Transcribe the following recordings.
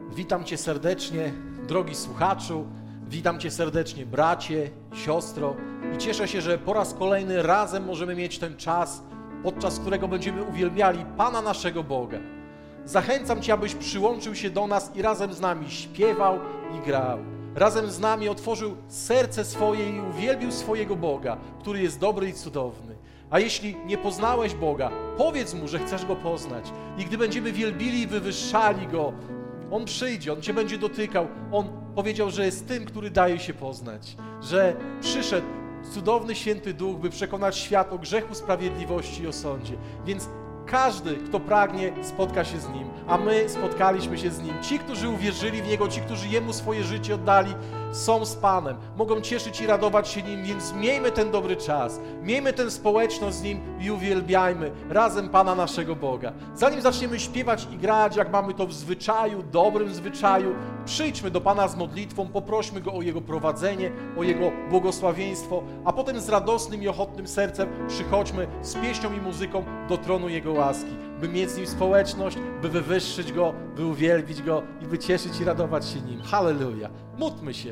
Witam Cię serdecznie, drogi słuchaczu, witam Cię serdecznie, bracie, siostro, i cieszę się, że po raz kolejny razem możemy mieć ten czas, podczas którego będziemy uwielbiali Pana naszego Boga. Zachęcam Cię, abyś przyłączył się do nas i razem z nami śpiewał i grał. Razem z nami otworzył serce swoje i uwielbił swojego Boga, który jest dobry i cudowny. A jeśli nie poznałeś Boga, powiedz Mu, że chcesz Go poznać. I gdy będziemy wielbili i wywyższali Go, On przyjdzie, On Cię będzie dotykał. On powiedział, że jest tym, który daje się poznać. Że przyszedł cudowny Święty Duch, by przekonać świat o grzechu, sprawiedliwości i o sądzie. Więc każdy, kto pragnie, spotka się z Nim, a my spotkaliśmy się z Nim. Ci, którzy uwierzyli w Niego, ci, którzy Jemu swoje życie oddali, są z Panem, mogą cieszyć i radować się Nim, więc miejmy ten dobry czas, miejmy tę społeczność z Nim i uwielbiajmy razem Pana naszego Boga. Zanim zaczniemy śpiewać i grać, jak mamy to w zwyczaju, dobrym zwyczaju, przyjdźmy do Pana z modlitwą, poprośmy Go o Jego prowadzenie, o Jego błogosławieństwo, a potem z radosnym i ochotnym sercem przychodźmy z pieśnią i muzyką do tronu Jego łaski, by mieć z Nim społeczność, by wywyższyć Go, by uwielbić Go i by cieszyć i radować się Nim. Halleluja! Módlmy się.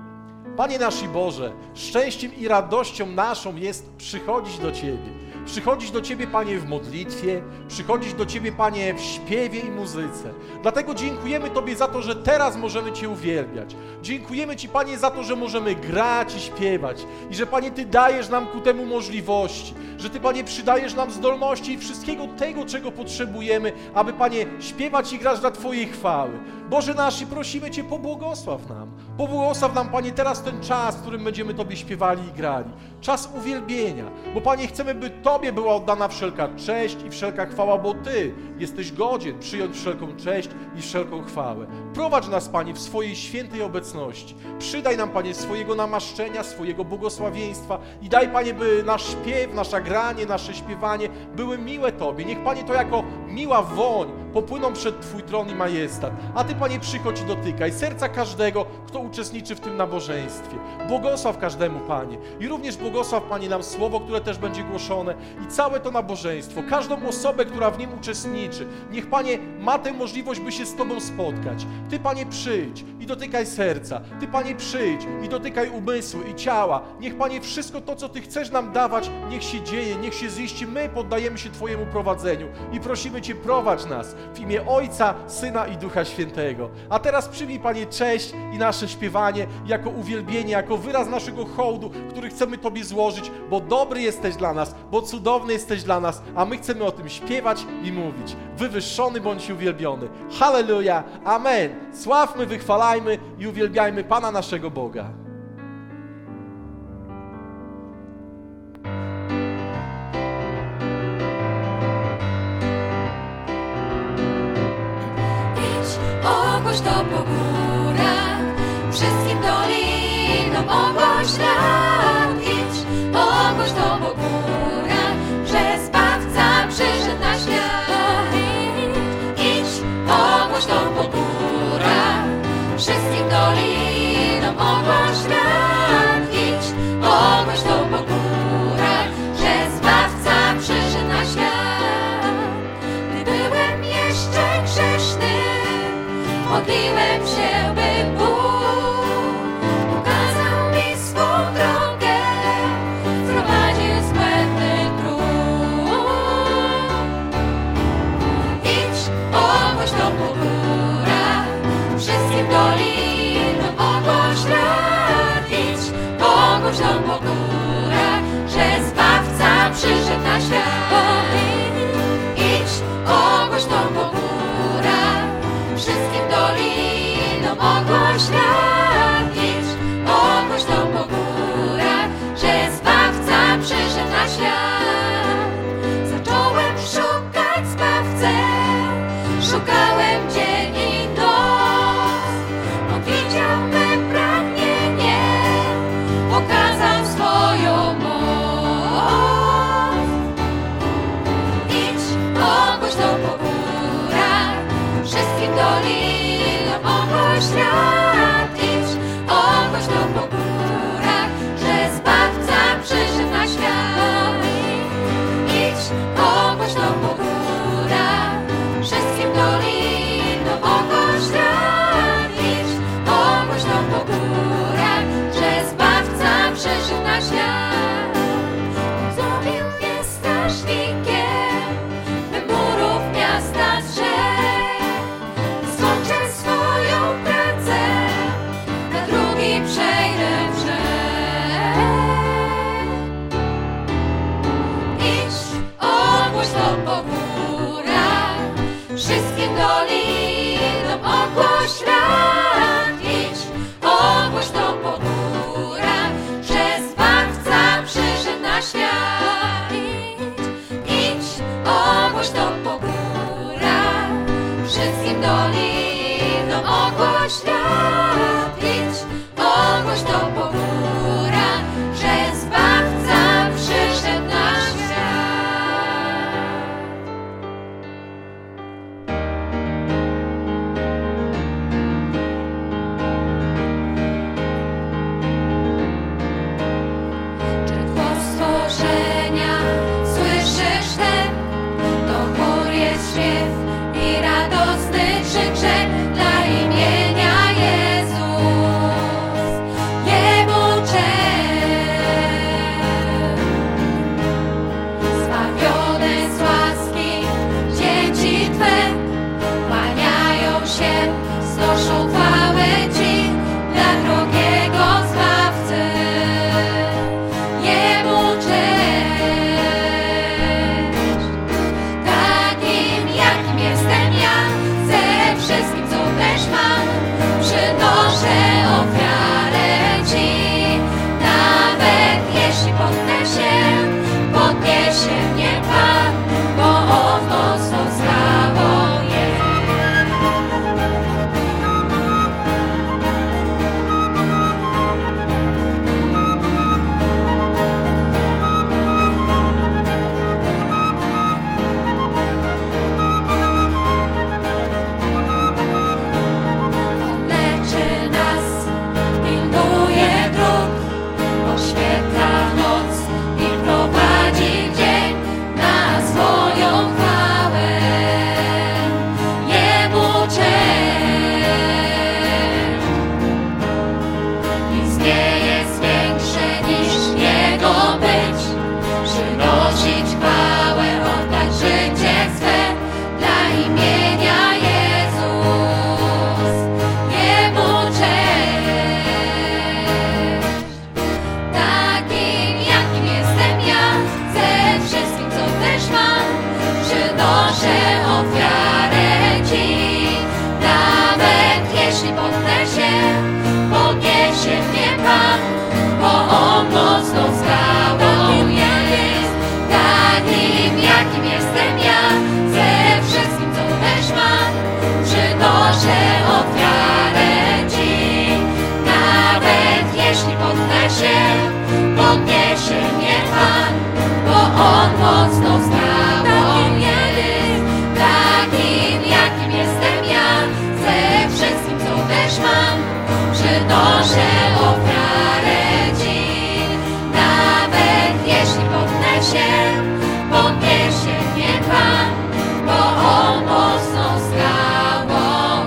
Panie nasz i Boże, szczęściem i radością naszą jest przychodzić do Ciebie. Przychodzić do Ciebie, Panie, w modlitwie, przychodzić do Ciebie, Panie, w śpiewie i muzyce. Dlatego dziękujemy Tobie za to, że teraz możemy Cię uwielbiać. Dziękujemy Ci, Panie, za to, że możemy grać i śpiewać i że, Panie, Ty dajesz nam ku temu możliwości, że Ty, Panie, przydajesz nam zdolności i wszystkiego tego, czego potrzebujemy, aby, Panie, śpiewać i grać dla Twojej chwały. Boże nasz, i prosimy Cię, pobłogosław nam. Pobłogosław nam, Panie, teraz ten czas, w którym będziemy Tobie śpiewali i grali. Czas uwielbienia, bo, Panie, chcemy, by Tobie była oddana wszelka cześć i wszelka chwała, bo Ty jesteś godzien przyjąć wszelką cześć i wszelką chwałę. Prowadź nas, Panie, w swojej świętej obecności. Przydaj nam, Panie, swojego namaszczenia, swojego błogosławieństwa i daj, Panie, by nasz śpiew, nasze granie, nasze śpiewanie były miłe Tobie. Niech, Panie, to jako miła woń popłyną przed Twój tron i majestat. A Ty, Panie, przychodź i dotykaj serca każdego, kto uczestniczy w tym nabożeństwie. Błogosław każdemu, Panie. I również błogosław, Panie, nam słowo, które też będzie głoszone i całe to nabożeństwo, każdą osobę, która w nim uczestniczy. Niech, Panie, ma tę możliwość, by się z Tobą spotkać. Ty, Panie, przyjdź i dotykaj serca. Ty, Panie, przyjdź i dotykaj umysłu i ciała. Niech, Panie, wszystko to, co Ty chcesz nam dawać, niech się dzieje, niech się ziści. My poddajemy się Twojemu prowadzeniu i prosimy Cię, prowadź nas w imię Ojca, Syna i Ducha Świętego. A teraz przyjmij, Panie, cześć i nasze śpiewanie jako uwielbienie, jako wyraz naszego hołdu, który chcemy Tobie złożyć, bo dobry jesteś dla nas, bo cudowny jesteś dla nas, a my chcemy o tym śpiewać i mówić. Wywyższony bądź uwielbiony. Halleluja, amen. Sławmy, wychwalajmy i uwielbiajmy Pana naszego Boga. Ogłoś to po górach, wszystkim dolinom ogłoś nam. Idź, ogłoś to po górach, że Zbawca przyszedł na świat. Idź, ogłoś to po górach, wszystkim dolinom ogłoś nam. Idź, ogłoś to po górach, że Zbawca przyszedł na świat. Gdy byłem jeszcze grzeszny, modliłem się, by Bóg pokazał mi swą drogę, prowadził z błędnych dróg. Idź, ogłoś to po górach, wszystkim dolinom ogłoś nam. Idź, ogłoś to po górach, że Zbawca przyszedł na świat. Idź, ogłoś to po górach, wszystkim dolinom ogłoś nam. Idź, ogłoś to po górach, że Zbawca przyszedł na świat. Zacząłem szukać Zbawcę, szukałem dzień i noc. On widział me pragnienie, pokazał swoją moc. Idź, ogłoś to po górach, wszystkim dolinom ogłoś nam. Idź, ogłoś to po górach, że Zbawca przyszedł na świat. Idź, ogłoś to po górach, wszystkim dolinom ogłoś nam. doliną, ogłoś świat, idź, ogłoś to po górach, że Zbawca przyszedł na świat. Idź, ogłoś to po górach, wszystkim dolinom, ogłoś świat, idź, ogłoś to po górach, że Zbawca przyszedł na świat. Czy głos stworzenia słyszysz ten? To chór jest śpiew i radosny krzyk, że dla imienia Jezus, Jemu cześć. Zbawione z łaski dzieci Twe kłaniają się, znoszą chwałę Ci dla drogiego Zbawcy. Jemu cześć. Takim jakim jestem ja, ze wszystkim co też mam, przynoszę ofiarę Ci. Nawet jeśli potnę się, podniesie mnie Pan, bo On mocną skałą jest. On leczy nas, pilnuje dróg, oświetla noc i prowadzi w dzień na swoją chwałę. Jemu cześć. Nic nie jest większe niż Jego być, przynosić chwałę, oddać życie swe dla imienia Jezus. Jemu cześć. Takim jakim jestem ja, ze wszystkim co też mam, przynoszę ofiarę Ci. Nawet jeśli potnę się, podniesie mnie Pan, bo On mocną skałą jest. Takim jakim jestem ja, ze wszystkim co też mam, przynoszę ofiarę Ci. Nawet jeśli potnę się, podniesie mnie Pan, bo On mocną skałą jest. Takim jakim jestem ja, ze wszystkim co też mam, przynoszę ofiarę Ci. Nawet jeśli potnę się, podniesie mnie Pan, bo On mocną skałą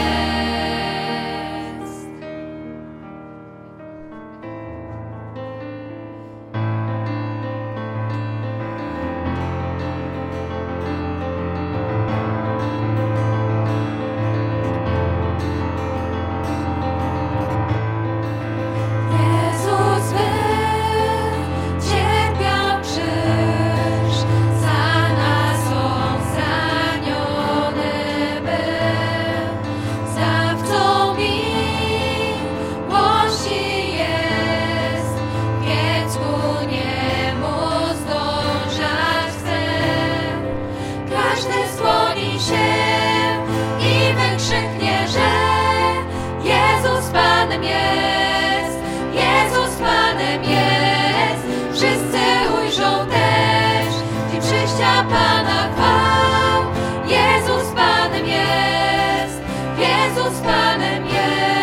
jest. Jezus wycierpiał krzyż, za nas On zraniony był. Zbawcą miłości jest, więc ku Niemu zdążać chcę. Każdy skłoni się i wykrzyknie, że Jezus Panem jest, Jezus Panem jest. Wszyscy ujrzą też i przyjścia Pana chwał. Jezus Panem jest, Jezus Panem jest.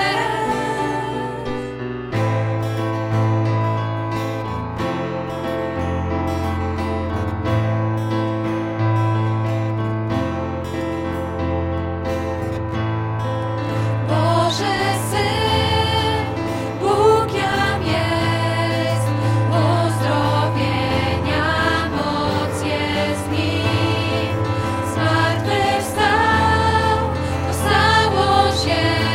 Boży Syn, Bóg jam jest, uzdrowienia moc jest w Nim. Zmartwychwstał, to stało się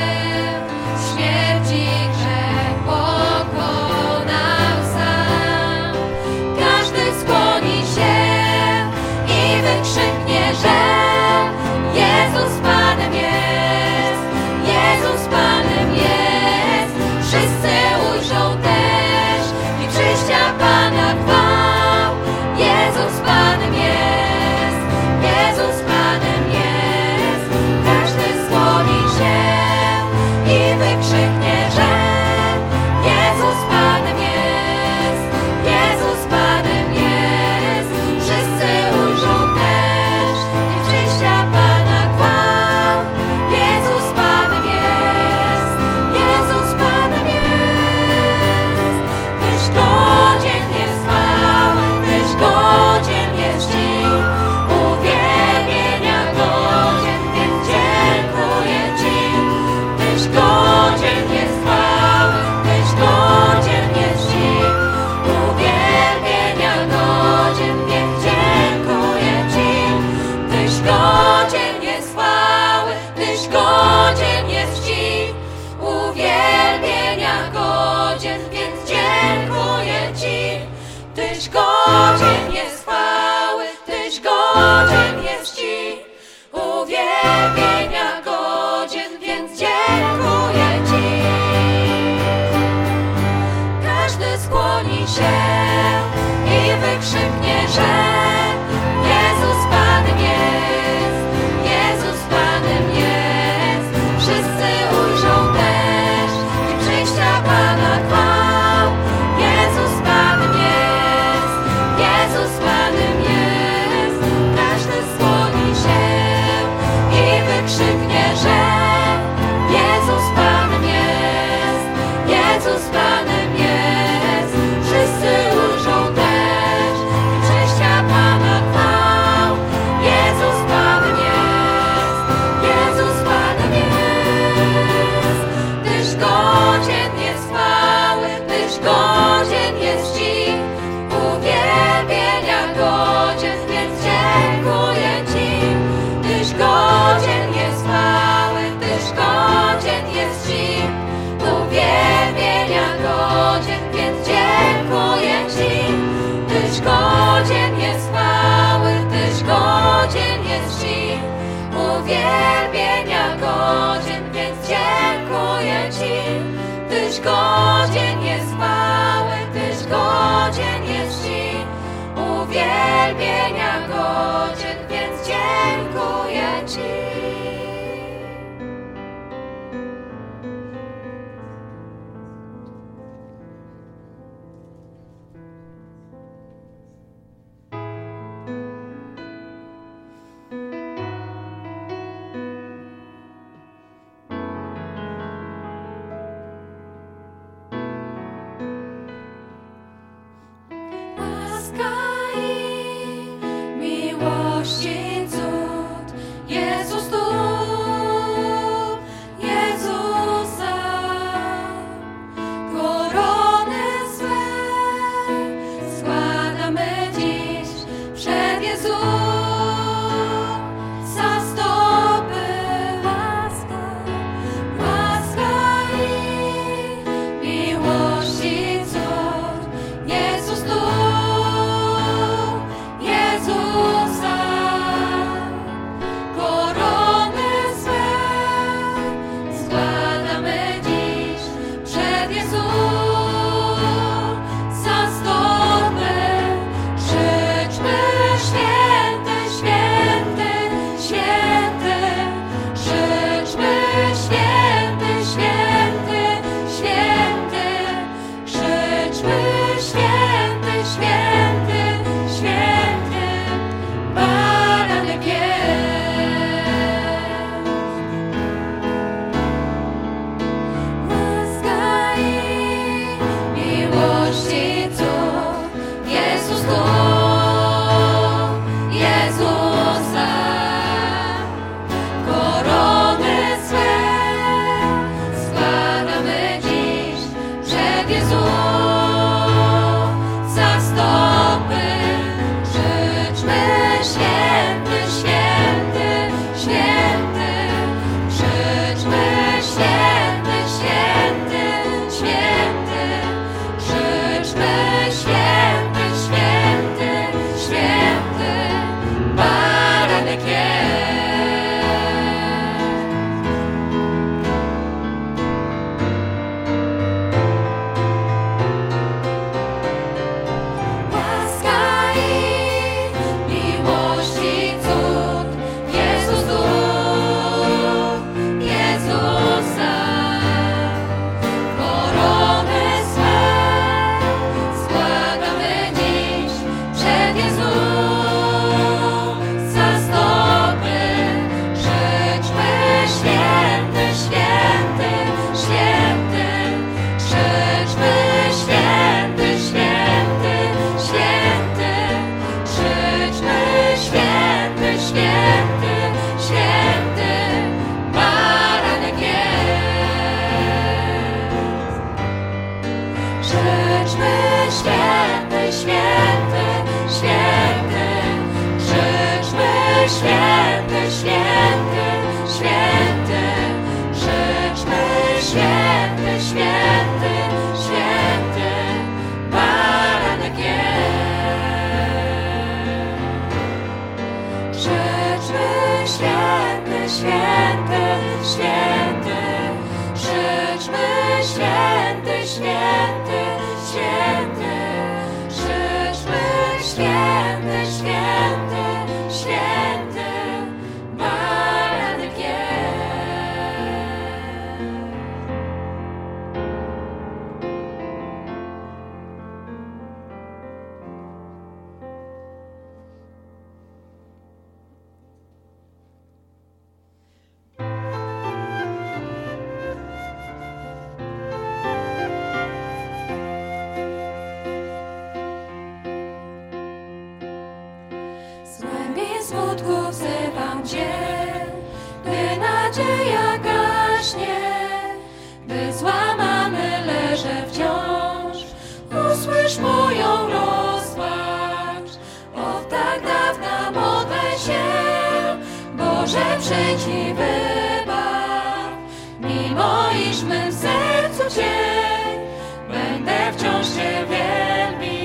gdy złamany leżę wciąż. Usłysz moją rozpacz, od tak dawna modlę się. Boże, przyjdź i wybaw, mimo iż w mym sercu cień, będę wciąż Cię wielbił.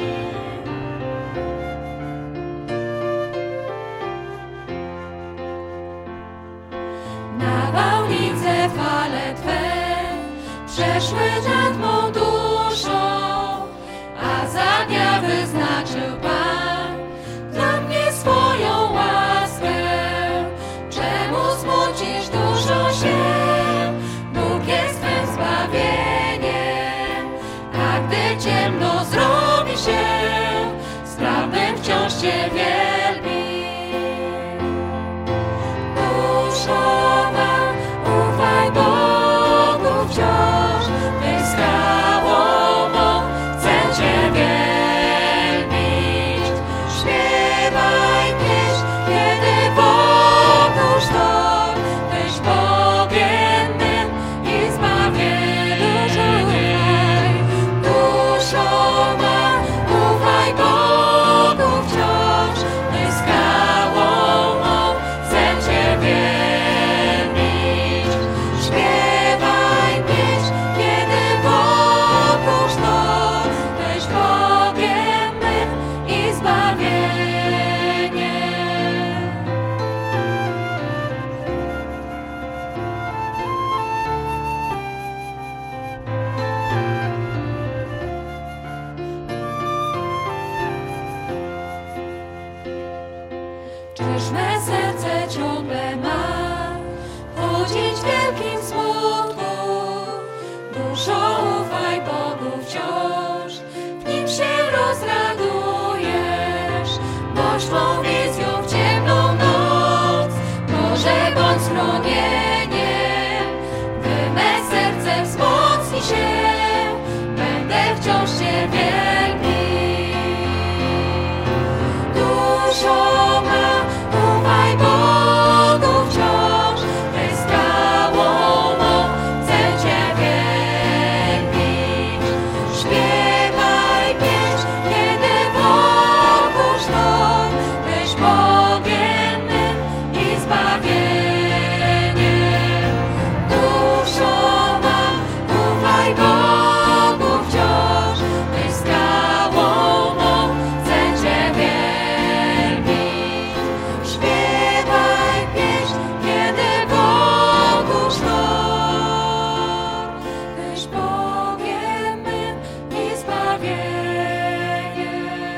Nawałnice fale Twe przeszły nad mą duszą, a za dnia wyznaczył Pan dla mnie swoją łaskę. Czemu smucisz duszą się? Bóg jest Twym zbawieniem, a gdy ciemno zrobi się, sprawnym wciąż Cię wielbi. Duszo ma, ufaj Bogu wciąż, Ty skałą mą, chcę Cię wielbić. Śpiewaj pieśń, kiedy wokół sztorm, Tyś Bogiem mym i zbawieniem. Duszo ma, ufaj Bogu wciąż, Ty skałą mą, chcę Cię wielbić. Śpiewaj pieśń, kiedy wokół sztorm, Tyś Bogiem mym i zbawieniem. Czyż me serce ciągle ma chodzić w wielkim smutku? Duszo, ufaj Bogu wciąż, w Nim się rozradujesz. Bądź twą wizją w ciemną noc, Boże, bądź schronieniem. Gdy me serce wzmocni się, będę wciąż Cię wielbił. Duszo ma, ufaj Bogu wciąż, Ty skałą mą, chcę Cię wielbić. Śpiewaj pieśń, kiedy wokół sztorm, Tyś Bogiem mym i zbawieniem. Duszo ma, ufaj Bogu wciąż, Ty skałą mą, chcę Cię wielbić. Śpiewaj pieśń, kiedy wokół sztorm, Tyś Bogiem mym i zbawieniem.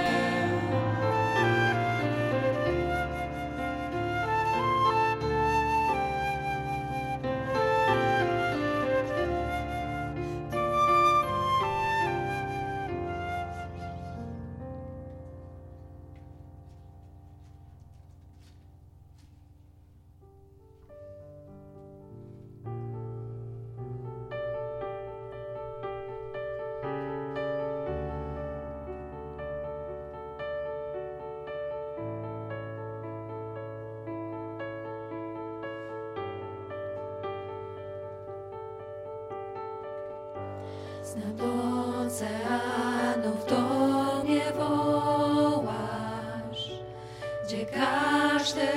Z nad oceanów do mnie wołasz, gdzie każdy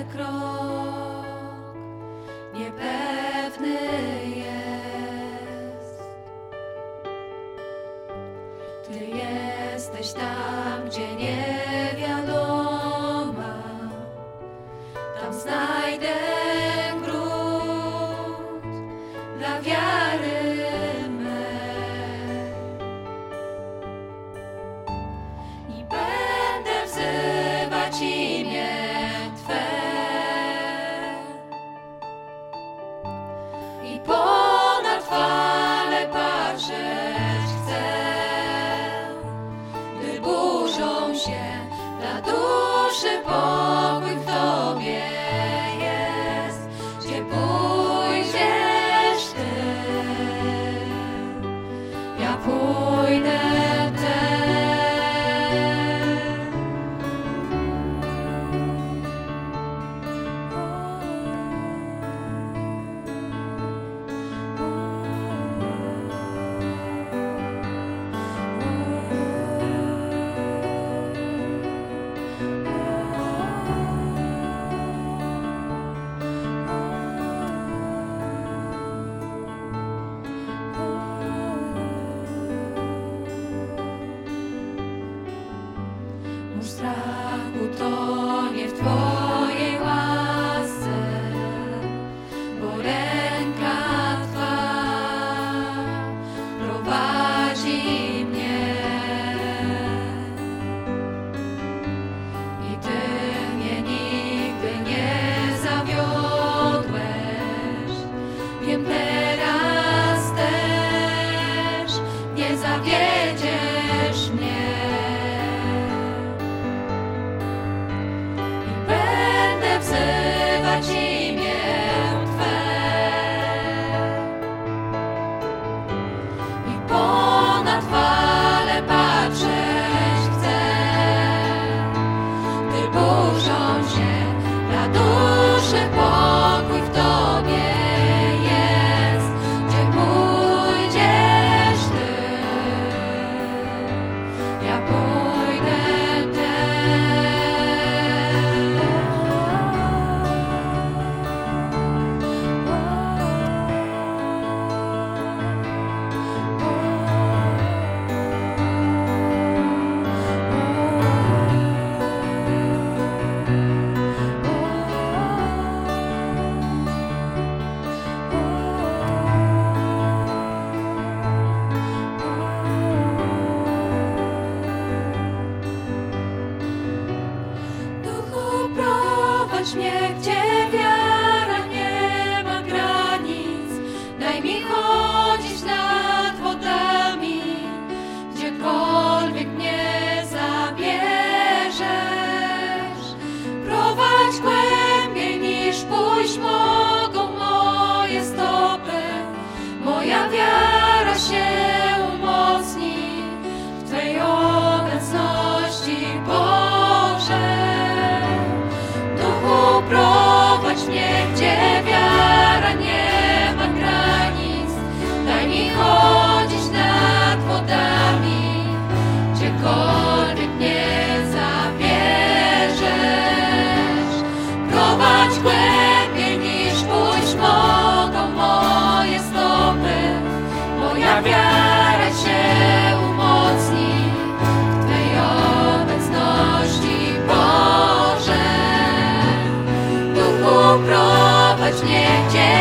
krok niepewny jest. Ty jesteś tam, gdzie niewiadoma, tam znajdę grunt dla wiary mej i będę wzywać imię Twe i ponad fale patrzeć chcę, gdy burzą się dla duszy pokój w Tobie jest, gdzie pójdziesz Ty, ja pójdę też.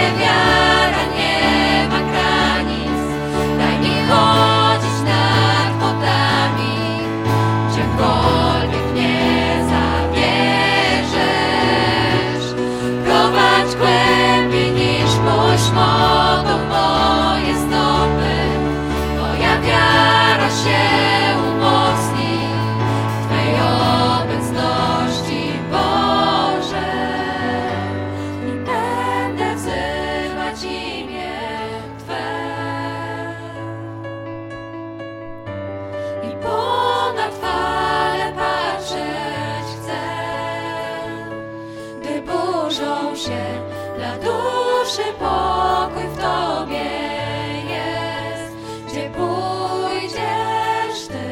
wiara nie ma granic. Daj mi chodzić nad wodami, gdziekolwiek mnie zabierzesz. Prowadź głębiej niż pójść mogą moje stopy. Moja wiara się umocni w Twej obecności, Boże. I będę wzywać imię Twe. I ponad fale patrzeć chcę, gdy burzą się dla duszy pokój w Tobie jest. Gdzie pójdziesz Ty,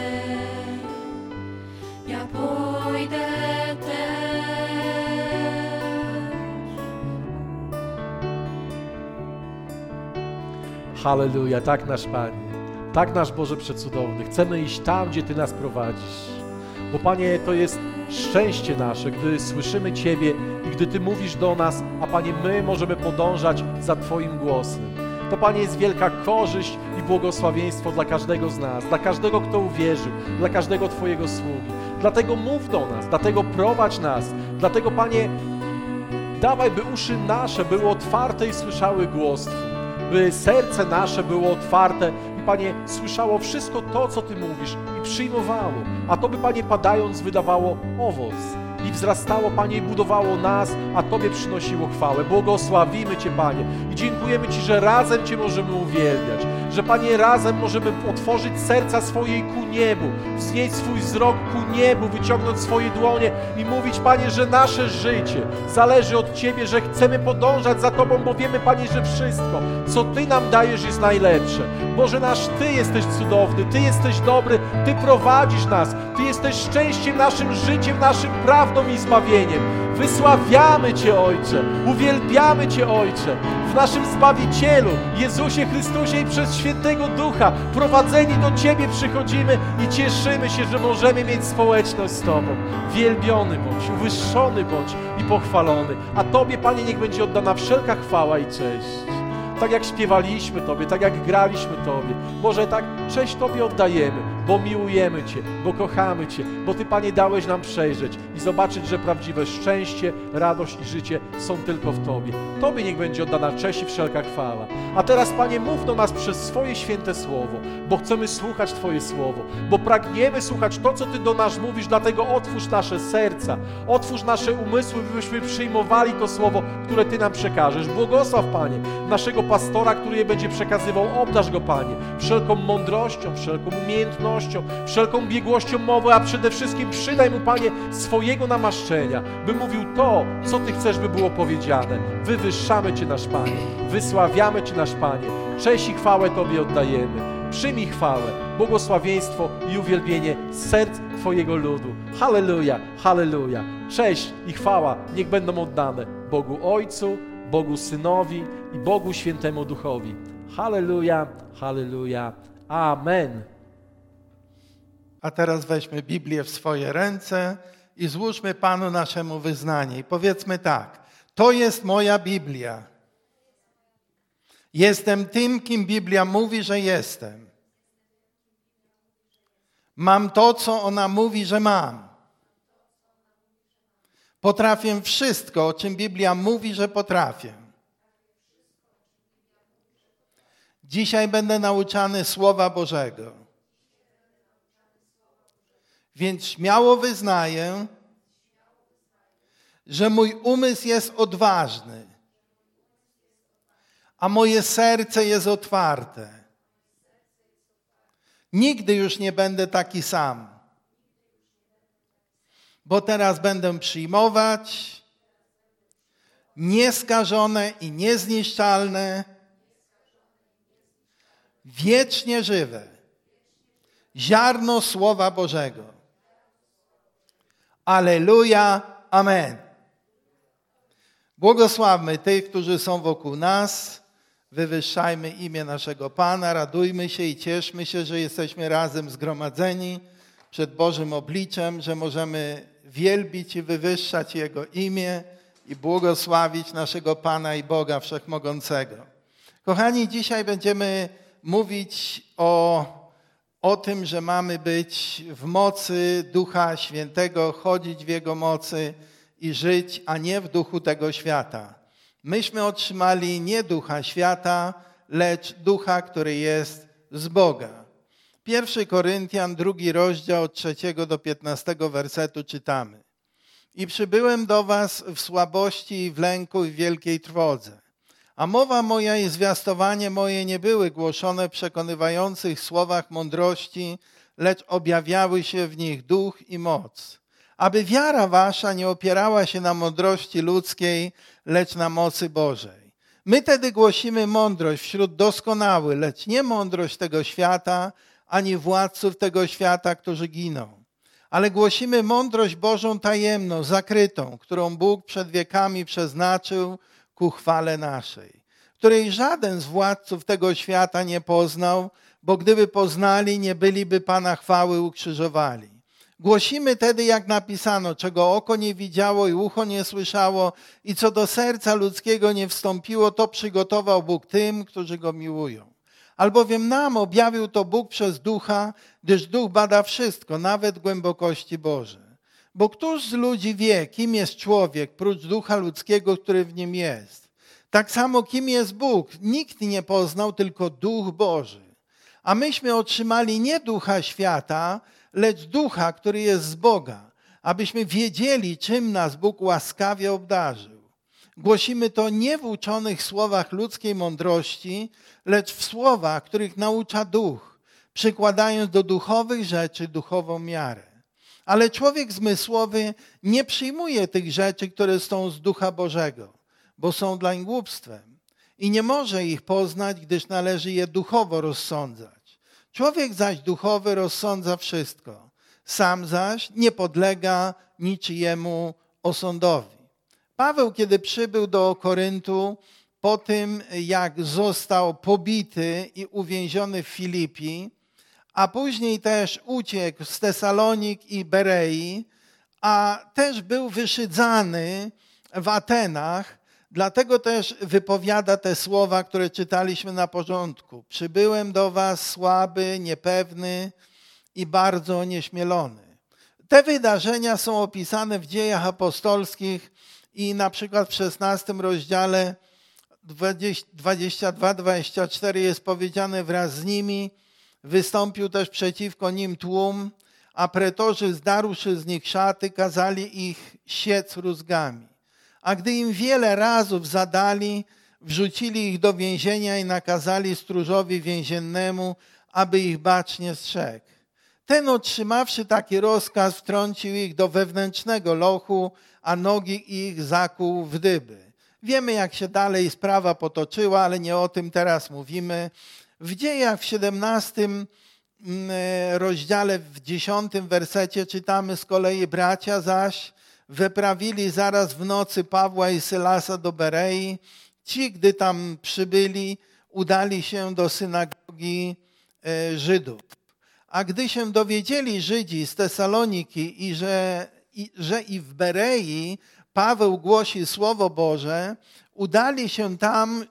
ja pójdę też. Halleluja, tak nasz Panie, tak nasz Boże Przecudowny. Chcemy iść tam, gdzie Ty nas prowadzisz. Bo Panie, to jest szczęście nasze, gdy słyszymy Ciebie i gdy Ty mówisz do nas, a Panie, my możemy podążać za Twoim głosem. To Panie jest wielka korzyść i błogosławieństwo dla każdego z nas, dla każdego, kto uwierzył, dla każdego Twojego sługi. Dlatego mów do nas, dlatego prowadź nas, dlatego Panie, dawaj, by uszy nasze były otwarte i słyszały głos Twój, by serce nasze było otwarte i Panie, słyszało wszystko to, co Ty mówisz i przyjmowało, a to by Panie padając wydawało owoc i wzrastało Panie i budowało nas, a Tobie przynosiło chwałę. Błogosławimy Cię Panie i dziękujemy Ci, że razem Cię możemy uwielbiać, że Panie razem możemy otworzyć serca swoje ku niebu, wznieść swój wzrok ku niebu, wyciągnąć swoje dłonie i mówić Panie, że nasze życie zależy od Ciebie, że chcemy podążać za Tobą, bo wiemy Panie, że wszystko, co Ty nam dajesz, jest najlepsze. Boże nasz, Ty jesteś cudowny, Ty jesteś dobry, Ty prowadzisz nas, Ty jesteś szczęściem naszym życiem, naszym prawdą i zbawieniem. Wysławiamy Cię, Ojcze, uwielbiamy Cię, Ojcze, w naszym Zbawicielu, Jezusie Chrystusie i przez Świętego Ducha prowadzeni do Ciebie przychodzimy i cieszymy się, że możemy mieć społeczność z Tobą. Wielbiony bądź, uwyższony bądź i pochwalony. A Tobie, Panie, niech będzie oddana wszelka chwała i cześć. Tak jak śpiewaliśmy Tobie, tak jak graliśmy Tobie. Boże, tak cześć Tobie oddajemy, bo miłujemy Cię, bo kochamy Cię, bo Ty, Panie, dałeś nam przejrzeć i zobaczyć, że prawdziwe szczęście, radość i życie są tylko w Tobie. Tobie niech będzie oddana cześć i wszelka chwała. A teraz, Panie, mów do nas przez swoje święte słowo, bo chcemy słuchać Twoje słowo, bo pragniemy słuchać to, co Ty do nas mówisz, dlatego otwórz nasze serca, otwórz nasze umysły, byśmy przyjmowali to słowo, które Ty nam przekażesz. Błogosław, Panie, naszego pastora, który je będzie przekazywał. Obdarz go, Panie, wszelką mądrością, wszelką umiejętnością, wszelką biegłością mowy, a przede wszystkim przydaj mu, Panie, swojego namaszczenia, by mówił to, co Ty chcesz, by było powiedziane. Wywyższamy Cię, nasz Panie, wysławiamy Cię, nasz Panie. Cześć i chwałę Tobie oddajemy. Przyjmij chwałę, błogosławieństwo i uwielbienie z serc Twojego ludu. Halleluja, halleluja. Cześć i chwała niech będą oddane Bogu Ojcu, Bogu Synowi i Bogu Świętemu Duchowi. Halleluja, halleluja. Amen. A teraz weźmy Biblię w swoje ręce i złóżmy Panu naszemu wyznanie. I powiedzmy tak: to jest moja Biblia. Jestem tym, kim Biblia mówi, że jestem. Mam to, co ona mówi, że mam. Potrafię wszystko, o czym Biblia mówi, że potrafię. Dzisiaj będę nauczany Słowa Bożego. Więc śmiało wyznaję, że mój umysł jest odważny, a moje serce jest otwarte. Nigdy już nie będę taki sam, bo teraz będę przyjmować nieskażone i niezniszczalne, wiecznie żywe ziarno Słowa Bożego. Alleluja, amen. Błogosławmy tych, którzy są wokół nas. Wywyższajmy imię naszego Pana, radujmy się i cieszmy się, że jesteśmy razem zgromadzeni przed Bożym obliczem, że możemy wielbić i wywyższać Jego imię i błogosławić naszego Pana i Boga Wszechmogącego. Kochani, dzisiaj będziemy mówić o tym, że mamy być w mocy Ducha Świętego, chodzić w Jego mocy i żyć, a nie w duchu tego świata. Myśmy otrzymali nie ducha świata, lecz ducha, który jest z Boga. 1 Koryntian, 2 rozdział od 3 do 15 wersetu czytamy. I przybyłem do was w słabości i w lęku i w wielkiej trwodze. A mowa moja i zwiastowanie moje nie były głoszone w przekonywających słowach mądrości, lecz objawiały się w nich duch i moc. Aby wiara wasza nie opierała się na mądrości ludzkiej, lecz na mocy Bożej. My tedy głosimy mądrość wśród doskonałych, lecz nie mądrość tego świata, ani władców tego świata, którzy giną. Ale głosimy mądrość Bożą tajemną, zakrytą, którą Bóg przed wiekami przeznaczył ku chwale naszej, której żaden z władców tego świata nie poznał, bo gdyby poznali, nie byliby Pana chwały ukrzyżowali. Głosimy tedy, jak napisano, czego oko nie widziało i ucho nie słyszało i co do serca ludzkiego nie wstąpiło, to przygotował Bóg tym, którzy Go miłują. Albowiem nam objawił to Bóg przez Ducha, gdyż Duch bada wszystko, nawet głębokości Boże. Bo któż z ludzi wie, kim jest człowiek, prócz ducha ludzkiego, który w nim jest? Tak samo, kim jest Bóg, nikt nie poznał, tylko Duch Boży. A myśmy otrzymali nie ducha świata, lecz ducha, który jest z Boga, abyśmy wiedzieli, czym nas Bóg łaskawie obdarzył. Głosimy to nie w uczonych słowach ludzkiej mądrości, lecz w słowach, których naucza Duch, przykładając do duchowych rzeczy duchową miarę. Ale człowiek zmysłowy nie przyjmuje tych rzeczy, które są z Ducha Bożego, bo są dlań głupstwem i nie może ich poznać, gdyż należy je duchowo rozsądzać. Człowiek zaś duchowy rozsądza wszystko, sam zaś nie podlega niczyjemu osądowi. Paweł, kiedy przybył do Koryntu, po tym jak został pobity i uwięziony w Filipi, a później też uciekł z Tesalonik i Berei, a też był wyszydzany w Atenach, dlatego też wypowiada te słowa, które czytaliśmy na początku. Przybyłem do was słaby, niepewny i bardzo nieśmielony. Te wydarzenia są opisane w Dziejach Apostolskich i na przykład w 16 rozdziale 22-24 jest powiedziane wraz z nimi, wystąpił też przeciwko nim tłum, a pretorzy zdarłszy z nich szaty, kazali ich siec rózgami. A gdy im wiele razów zadali, wrzucili ich do więzienia i nakazali stróżowi więziennemu, aby ich bacznie strzegł. Ten, otrzymawszy taki rozkaz, wtrącił ich do wewnętrznego lochu, a nogi ich zakuł w dyby. Wiemy, jak się dalej sprawa potoczyła, ale nie o tym teraz mówimy. W Dziejach w 17 rozdziale, w 10 wersecie czytamy z kolei: bracia zaś wyprawili zaraz w nocy Pawła i Sylasa do Berei. Ci, gdy tam przybyli, udali się do synagogi Żydów. A gdy się dowiedzieli Żydzi z Tesaloniki że i w Berei Paweł głosi Słowo Boże, udali się tam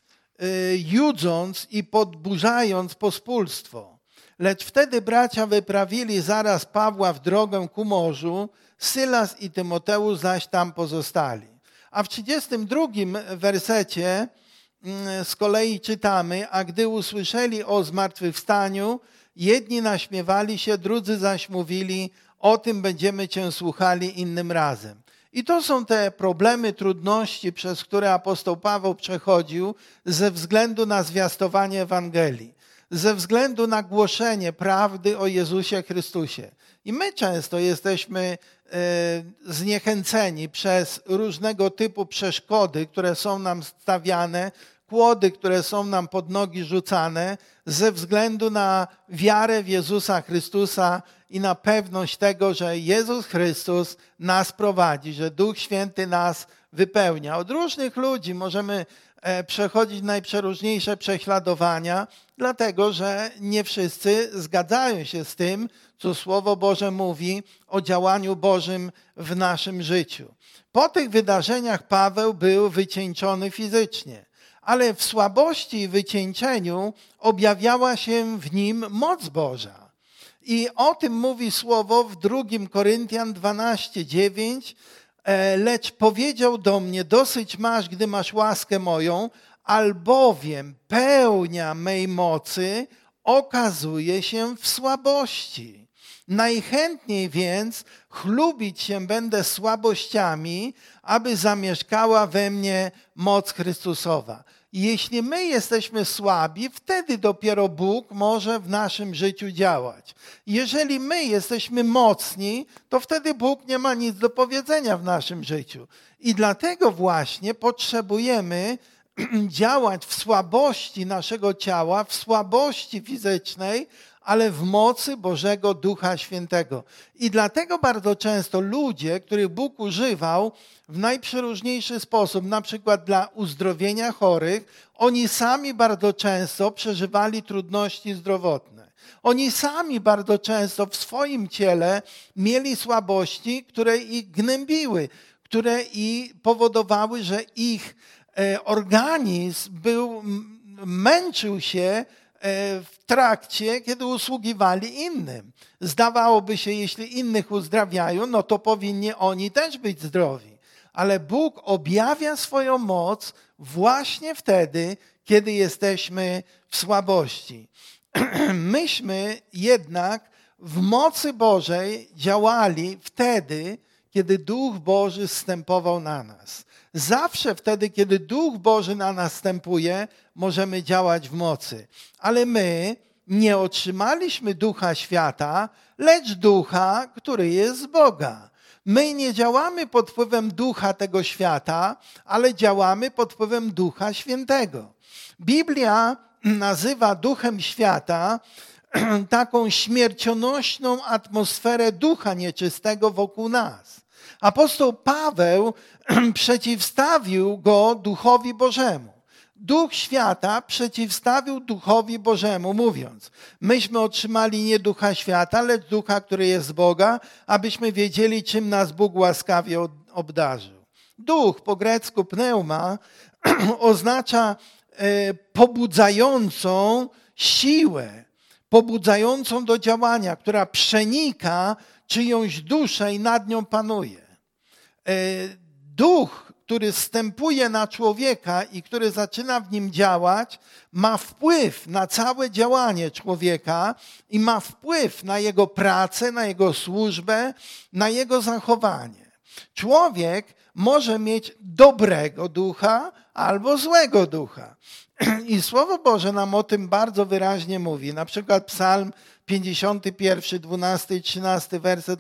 judząc i podburzając pospólstwo. Lecz wtedy bracia wyprawili zaraz Pawła w drogę ku morzu, Sylas i Tymoteusz zaś tam pozostali. A w 32 wersecie z kolei czytamy: a gdy usłyszeli o zmartwychwstaniu, jedni naśmiewali się, drudzy zaś mówili: o tym będziemy cię słuchali innym razem. I to są te problemy, trudności, przez które apostoł Paweł przechodził ze względu na zwiastowanie Ewangelii, ze względu na głoszenie prawdy o Jezusie Chrystusie. I my często jesteśmy zniechęceni przez różnego typu przeszkody, które są nam stawiane, kłody, które są nam pod nogi rzucane, ze względu na wiarę w Jezusa Chrystusa i na pewność tego, że Jezus Chrystus nas prowadzi, że Duch Święty nas wypełnia. Od różnych ludzi możemy przechodzić najprzeróżniejsze prześladowania, dlatego że nie wszyscy zgadzają się z tym, co Słowo Boże mówi o działaniu Bożym w naszym życiu. Po tych wydarzeniach Paweł był wycieńczony fizycznie, ale w słabości i wycieńczeniu objawiała się w nim moc Boża. I o tym mówi Słowo w 2 Koryntian 12:9. Lecz powiedział do mnie, dosyć masz, gdy masz łaskę moją, albowiem pełnia mej mocy okazuje się w słabości. Najchętniej więc chlubić się będę słabościami, aby zamieszkała we mnie moc Chrystusowa. Jeśli my jesteśmy słabi, wtedy dopiero Bóg może w naszym życiu działać. Jeżeli my jesteśmy mocni, to wtedy Bóg nie ma nic do powiedzenia w naszym życiu. I dlatego właśnie potrzebujemy działać w słabości naszego ciała, w słabości fizycznej, ale w mocy Bożego Ducha Świętego. I dlatego bardzo często ludzie, których Bóg używał w najprzeróżniejszy sposób, na przykład dla uzdrowienia chorych, oni sami bardzo często przeżywali trudności zdrowotne. Oni sami bardzo często w swoim ciele mieli słabości, które ich gnębiły, które i powodowały, że ich organizm męczył się w trakcie, kiedy usługiwali innym. Zdawałoby się, jeśli innych uzdrawiają, no to powinni oni też być zdrowi. Ale Bóg objawia swoją moc właśnie wtedy, kiedy jesteśmy w słabości. Myśmy jednak w mocy Bożej działali wtedy, kiedy Duch Boży zstępował na nas. Zawsze wtedy, kiedy Duch Boży na nas wstępuje, możemy działać w mocy. Ale my nie otrzymaliśmy ducha świata, lecz ducha, który jest z Boga. My nie działamy pod wpływem ducha tego świata, ale działamy pod wpływem Ducha Świętego. Biblia nazywa duchem świata taką śmiercionośną atmosferę ducha nieczystego wokół nas. Apostoł Paweł przeciwstawił go Duchowi Bożemu. Duch świata przeciwstawił Duchowi Bożemu, mówiąc, myśmy otrzymali nie ducha świata, lecz ducha, który jest z Boga, abyśmy wiedzieli, czym nas Bóg łaskawie obdarzył. Duch, po grecku pneuma, oznacza pobudzającą siłę, pobudzającą do działania, która przenika czyjąś duszę i nad nią panuje. Duch, który zstępuje na człowieka i który zaczyna w nim działać, ma wpływ na całe działanie człowieka i ma wpływ na jego pracę, na jego służbę, na jego zachowanie. Człowiek może mieć dobrego ducha albo złego ducha. I Słowo Boże nam o tym bardzo wyraźnie mówi. Na przykład Psalm 51, 12 i 13 werset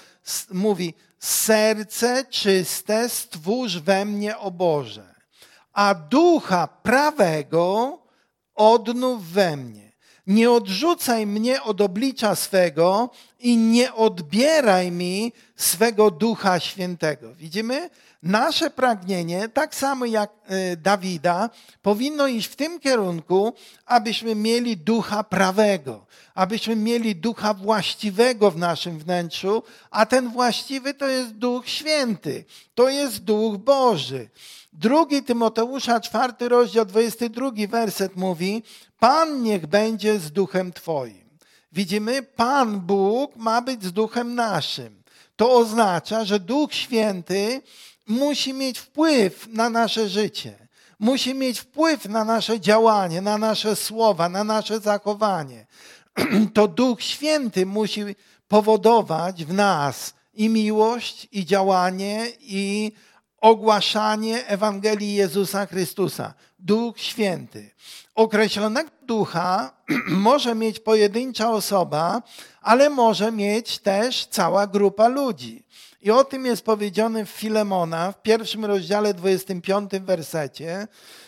mówi serce czyste stwórz we mnie, o Boże, a ducha prawego odnów we mnie. Nie odrzucaj mnie od oblicza swego i nie odbieraj mi swego Ducha Świętego. Widzimy? Nasze pragnienie, tak samo jak Dawida, powinno iść w tym kierunku, abyśmy mieli ducha prawego, abyśmy mieli ducha właściwego w naszym wnętrzu, a ten właściwy to jest Duch Święty, to jest Duch Boży. 2 Tymoteusza, 4 rozdział, 22 werset mówi, Pan niech będzie z duchem Twoim. Widzimy, Pan Bóg ma być z duchem naszym. To oznacza, że Duch Święty musi mieć wpływ na nasze życie. Musi mieć wpływ na nasze działanie, na nasze słowa, na nasze zachowanie. To Duch Święty musi powodować w nas i miłość, i działanie, i ogłaszanie Ewangelii Jezusa Chrystusa. Duch Święty. Określonego ducha może mieć pojedyncza osoba, ale może mieć też cała grupa ludzi. I o tym jest powiedziane w Filemona, w 1 rozdziale 25 wersecie.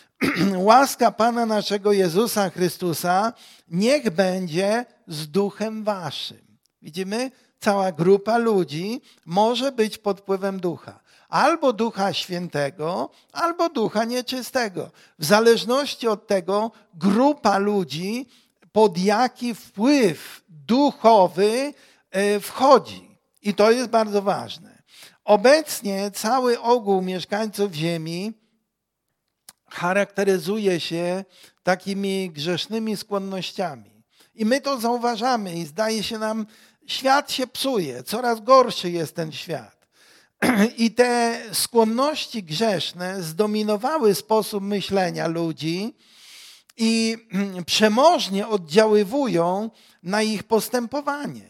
Łaska Pana naszego Jezusa Chrystusa niech będzie z duchem waszym. Widzimy? Cała grupa ludzi może być pod wpływem ducha. Albo Ducha Świętego, albo Ducha Nieczystego. W zależności od tego grupa ludzi, pod jaki wpływ duchowy wchodzi. I to jest bardzo ważne. Obecnie cały ogół mieszkańców ziemi charakteryzuje się takimi grzesznymi skłonnościami. I my to zauważamy i zdaje się nam, świat się psuje, coraz gorszy jest ten świat. I te skłonności grzeszne zdominowały sposób myślenia ludzi i przemożnie oddziaływują na ich postępowanie.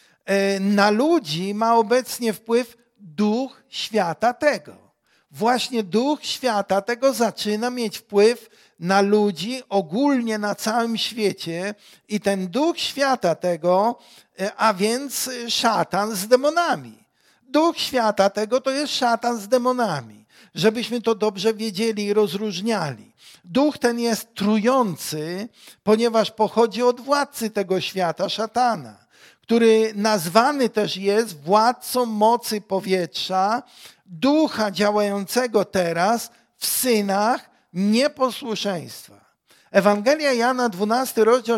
Na ludzi ma obecnie wpływ duch świata tego. Właśnie duch świata tego zaczyna mieć wpływ na ludzi ogólnie na całym świecie i ten duch świata tego, a więc szatan z demonami. Duch świata tego to jest szatan z demonami, żebyśmy to dobrze wiedzieli i rozróżniali. Duch ten jest trujący, ponieważ pochodzi od władcy tego świata, szatana, który nazwany też jest władcą mocy powietrza, ducha działającego teraz w synach nieposłuszeństwa. Ewangelia Jana, 12 rozdział,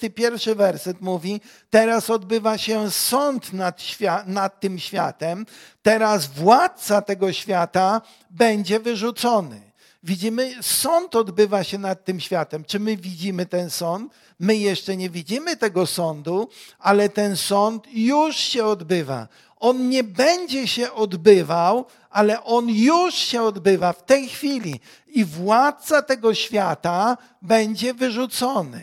31 werset mówi, teraz odbywa się sąd nad tym światem, teraz władca tego świata będzie wyrzucony. Widzimy, sąd odbywa się nad tym światem. Czy my widzimy ten sąd? My jeszcze nie widzimy tego sądu, ale ten sąd już się odbywa. On nie będzie się odbywał, ale on już się odbywa w tej chwili. I władca tego świata będzie wyrzucony.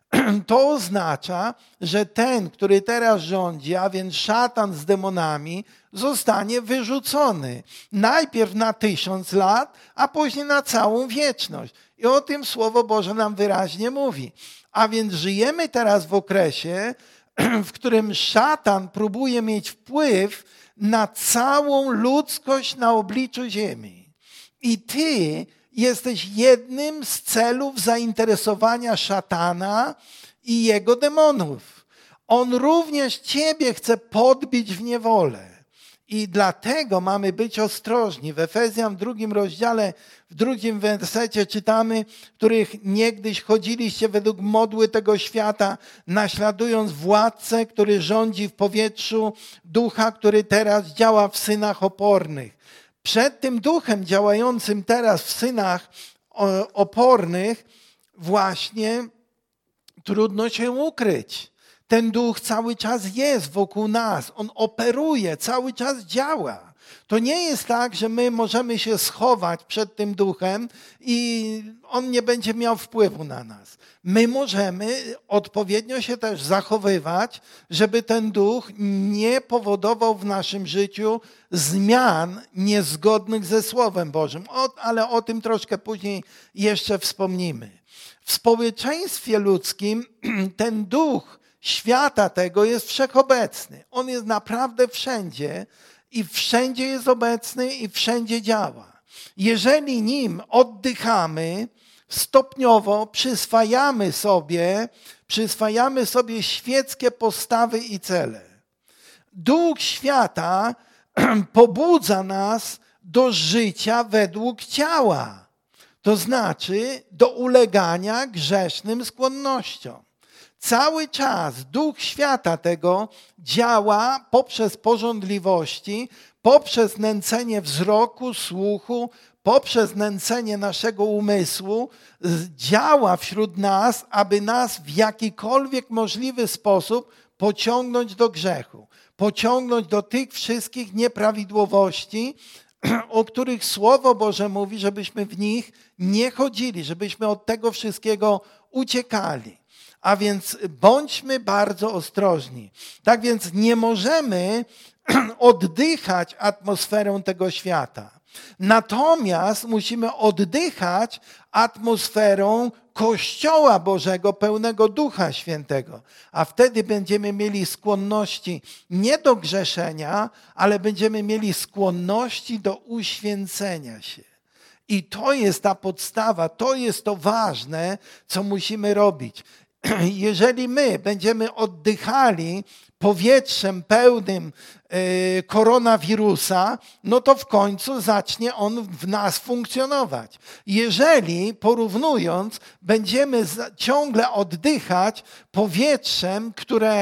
To oznacza, że ten, który teraz rządzi, a więc szatan z demonami, zostanie wyrzucony. Najpierw na 1000 lat, a później na całą wieczność. I o tym Słowo Boże nam wyraźnie mówi. A więc żyjemy teraz w okresie, w którym szatan próbuje mieć wpływ na całą ludzkość na obliczu ziemi. I ty jesteś jednym z celów zainteresowania szatana i jego demonów. On również ciebie chce podbić w niewolę. I dlatego mamy być ostrożni. W Efezjan w 2 rozdziale, w 2 wersecie czytamy, w których niegdyś chodziliście według modły tego świata, naśladując władcę, który rządzi w powietrzu, ducha, który teraz działa w synach opornych. Przed tym duchem działającym teraz w synach opornych właśnie trudno się ukryć. Ten duch cały czas jest wokół nas. On operuje, cały czas działa. To nie jest tak, że my możemy się schować przed tym duchem i on nie będzie miał wpływu na nas. My możemy odpowiednio się też zachowywać, żeby ten duch nie powodował w naszym życiu zmian niezgodnych ze Słowem Bożym. Ale o tym troszkę później jeszcze wspomnimy. W społeczeństwie ludzkim ten duch świata tego jest wszechobecny. On jest naprawdę wszędzie i wszędzie jest obecny i wszędzie działa. Jeżeli nim oddychamy, stopniowo przyswajamy sobie świeckie postawy i cele. Duch świata pobudza nas do życia według ciała, to znaczy do ulegania grzesznym skłonnościom. Cały czas duch świata tego działa poprzez pożądliwości, poprzez nęcenie wzroku, słuchu, poprzez nęcenie naszego umysłu, działa wśród nas, aby nas w jakikolwiek możliwy sposób pociągnąć do grzechu, pociągnąć do tych wszystkich nieprawidłowości, o których Słowo Boże mówi, żebyśmy w nich nie chodzili, żebyśmy od tego wszystkiego uciekali. A więc bądźmy bardzo ostrożni. Tak więc nie możemy oddychać atmosferą tego świata. Natomiast musimy oddychać atmosferą Kościoła Bożego, pełnego Ducha Świętego. A wtedy będziemy mieli skłonności nie do grzeszenia, ale będziemy mieli skłonności do uświęcenia się. I to jest ta podstawa, to jest to ważne, co musimy robić. jeżeli my będziemy oddychali powietrzem pełnym koronawirusa, no to w końcu zacznie on w nas funkcjonować. Jeżeli, porównując, będziemy ciągle oddychać powietrzem,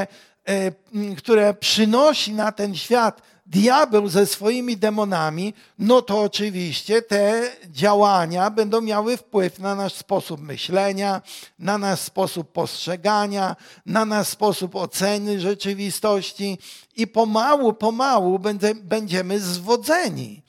które przynosi na ten świat diabeł ze swoimi demonami, no to oczywiście te działania będą miały wpływ na nasz sposób myślenia, na nasz sposób postrzegania, na nasz sposób oceny rzeczywistości i pomału będziemy zwodzeni.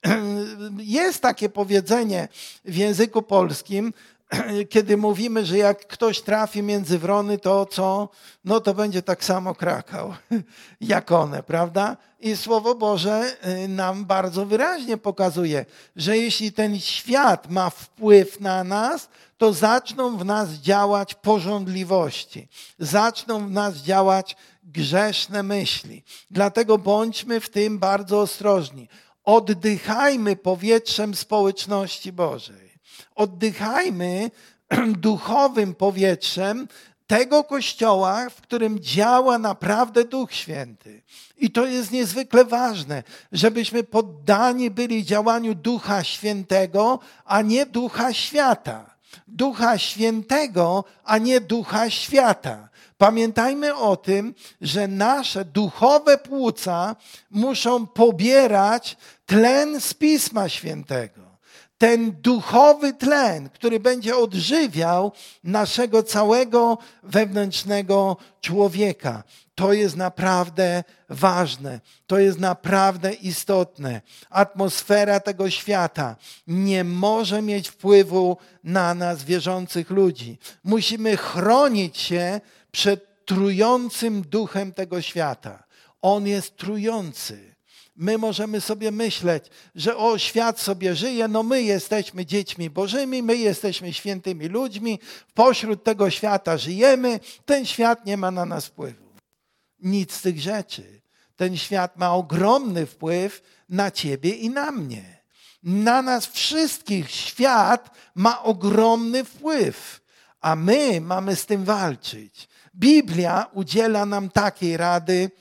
Jest takie powiedzenie w języku polskim, kiedy mówimy, że jak ktoś trafi między wrony, to co? No to będzie tak samo krakał jak one, prawda? I Słowo Boże nam bardzo wyraźnie pokazuje, że jeśli ten świat ma wpływ na nas, to zaczną w nas działać pożądliwości, zaczną w nas działać grzeszne myśli. Dlatego bądźmy w tym bardzo ostrożni. Oddychajmy powietrzem społeczności Bożej. Oddychajmy duchowym powietrzem tego Kościoła, w którym działa naprawdę Duch Święty. I to jest niezwykle ważne, żebyśmy poddani byli działaniu Ducha Świętego, a nie Ducha Świata. Ducha Świętego, a nie Ducha Świata. Pamiętajmy o tym, że nasze duchowe płuca muszą pobierać tlen z Pisma Świętego. Ten duchowy tlen, który będzie odżywiał naszego całego wewnętrznego człowieka. To jest naprawdę ważne, to jest naprawdę istotne. Atmosfera tego świata nie może mieć wpływu na nas, wierzących ludzi. Musimy chronić się przed trującym duchem tego świata. On jest trujący. My możemy sobie myśleć, że świat sobie żyje, no my jesteśmy dziećmi Bożymi, my jesteśmy świętymi ludźmi, pośród tego świata żyjemy, ten świat nie ma na nas wpływu. Nic z tych rzeczy. Ten świat ma ogromny wpływ na ciebie i na mnie. Na nas wszystkich świat ma ogromny wpływ, a my mamy z tym walczyć. Biblia udziela nam takiej rady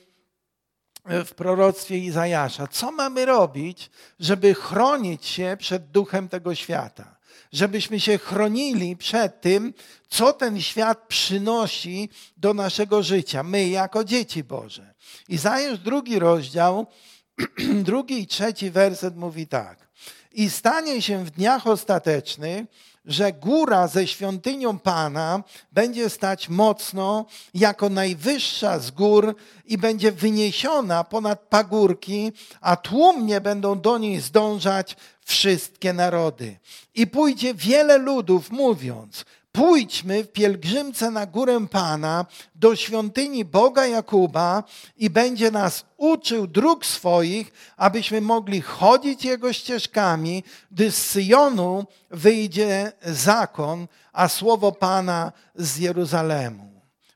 w proroctwie Izajasza. Co mamy robić, żeby chronić się przed duchem tego świata? Żebyśmy się chronili przed tym, co ten świat przynosi do naszego życia. My jako dzieci Boże. Izajasz 2 rozdział, 2 i 3 werset mówi tak. I stanie się w dniach ostatecznych, że góra ze świątynią Pana będzie stać mocno jako najwyższa z gór i będzie wyniesiona ponad pagórki, a tłumnie będą do niej zdążać wszystkie narody. I pójdzie wiele ludów, mówiąc, pójdźmy w pielgrzymce na górę Pana, do świątyni Boga Jakuba i będzie nas uczył dróg swoich, abyśmy mogli chodzić Jego ścieżkami, gdy z Syjonu wyjdzie zakon, a słowo Pana z Jeruzalemu.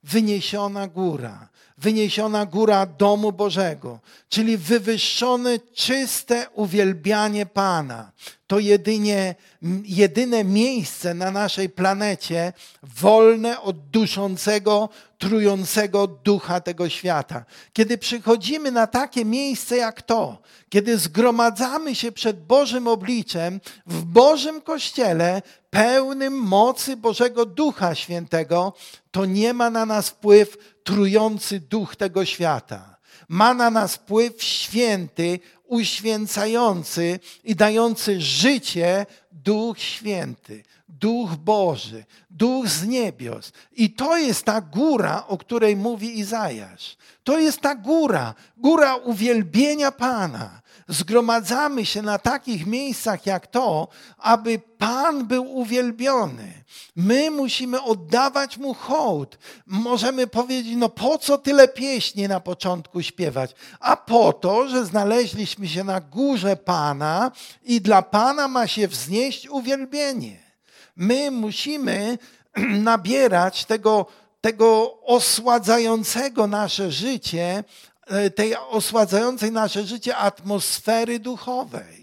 Wyniesiona góra domu Bożego, czyli wywyższone, czyste uwielbianie Pana. To jedyne miejsce na naszej planecie wolne od duszącego, trującego ducha tego świata. Kiedy przychodzimy na takie miejsce jak to, kiedy zgromadzamy się przed Bożym obliczem, w Bożym Kościele, pełnym mocy Bożego Ducha Świętego, to nie ma na nas wpływ trujący duch tego świata. Ma na nas wpływ święty, uświęcający i dający życie Duch Święty, Duch Boży, Duch z niebios. I to jest ta góra, o której mówi Izajasz. To jest ta góra uwielbienia Pana. Zgromadzamy się na takich miejscach jak to, aby Pan był uwielbiony. My musimy oddawać Mu hołd. Możemy powiedzieć, no po co tyle pieśni na początku śpiewać? A po to, że znaleźliśmy się na górze Pana i dla Pana ma się wznieść uwielbienie. My musimy nabierać tego osładzającego nasze życie, tej osładzającej nasze życie atmosfery duchowej.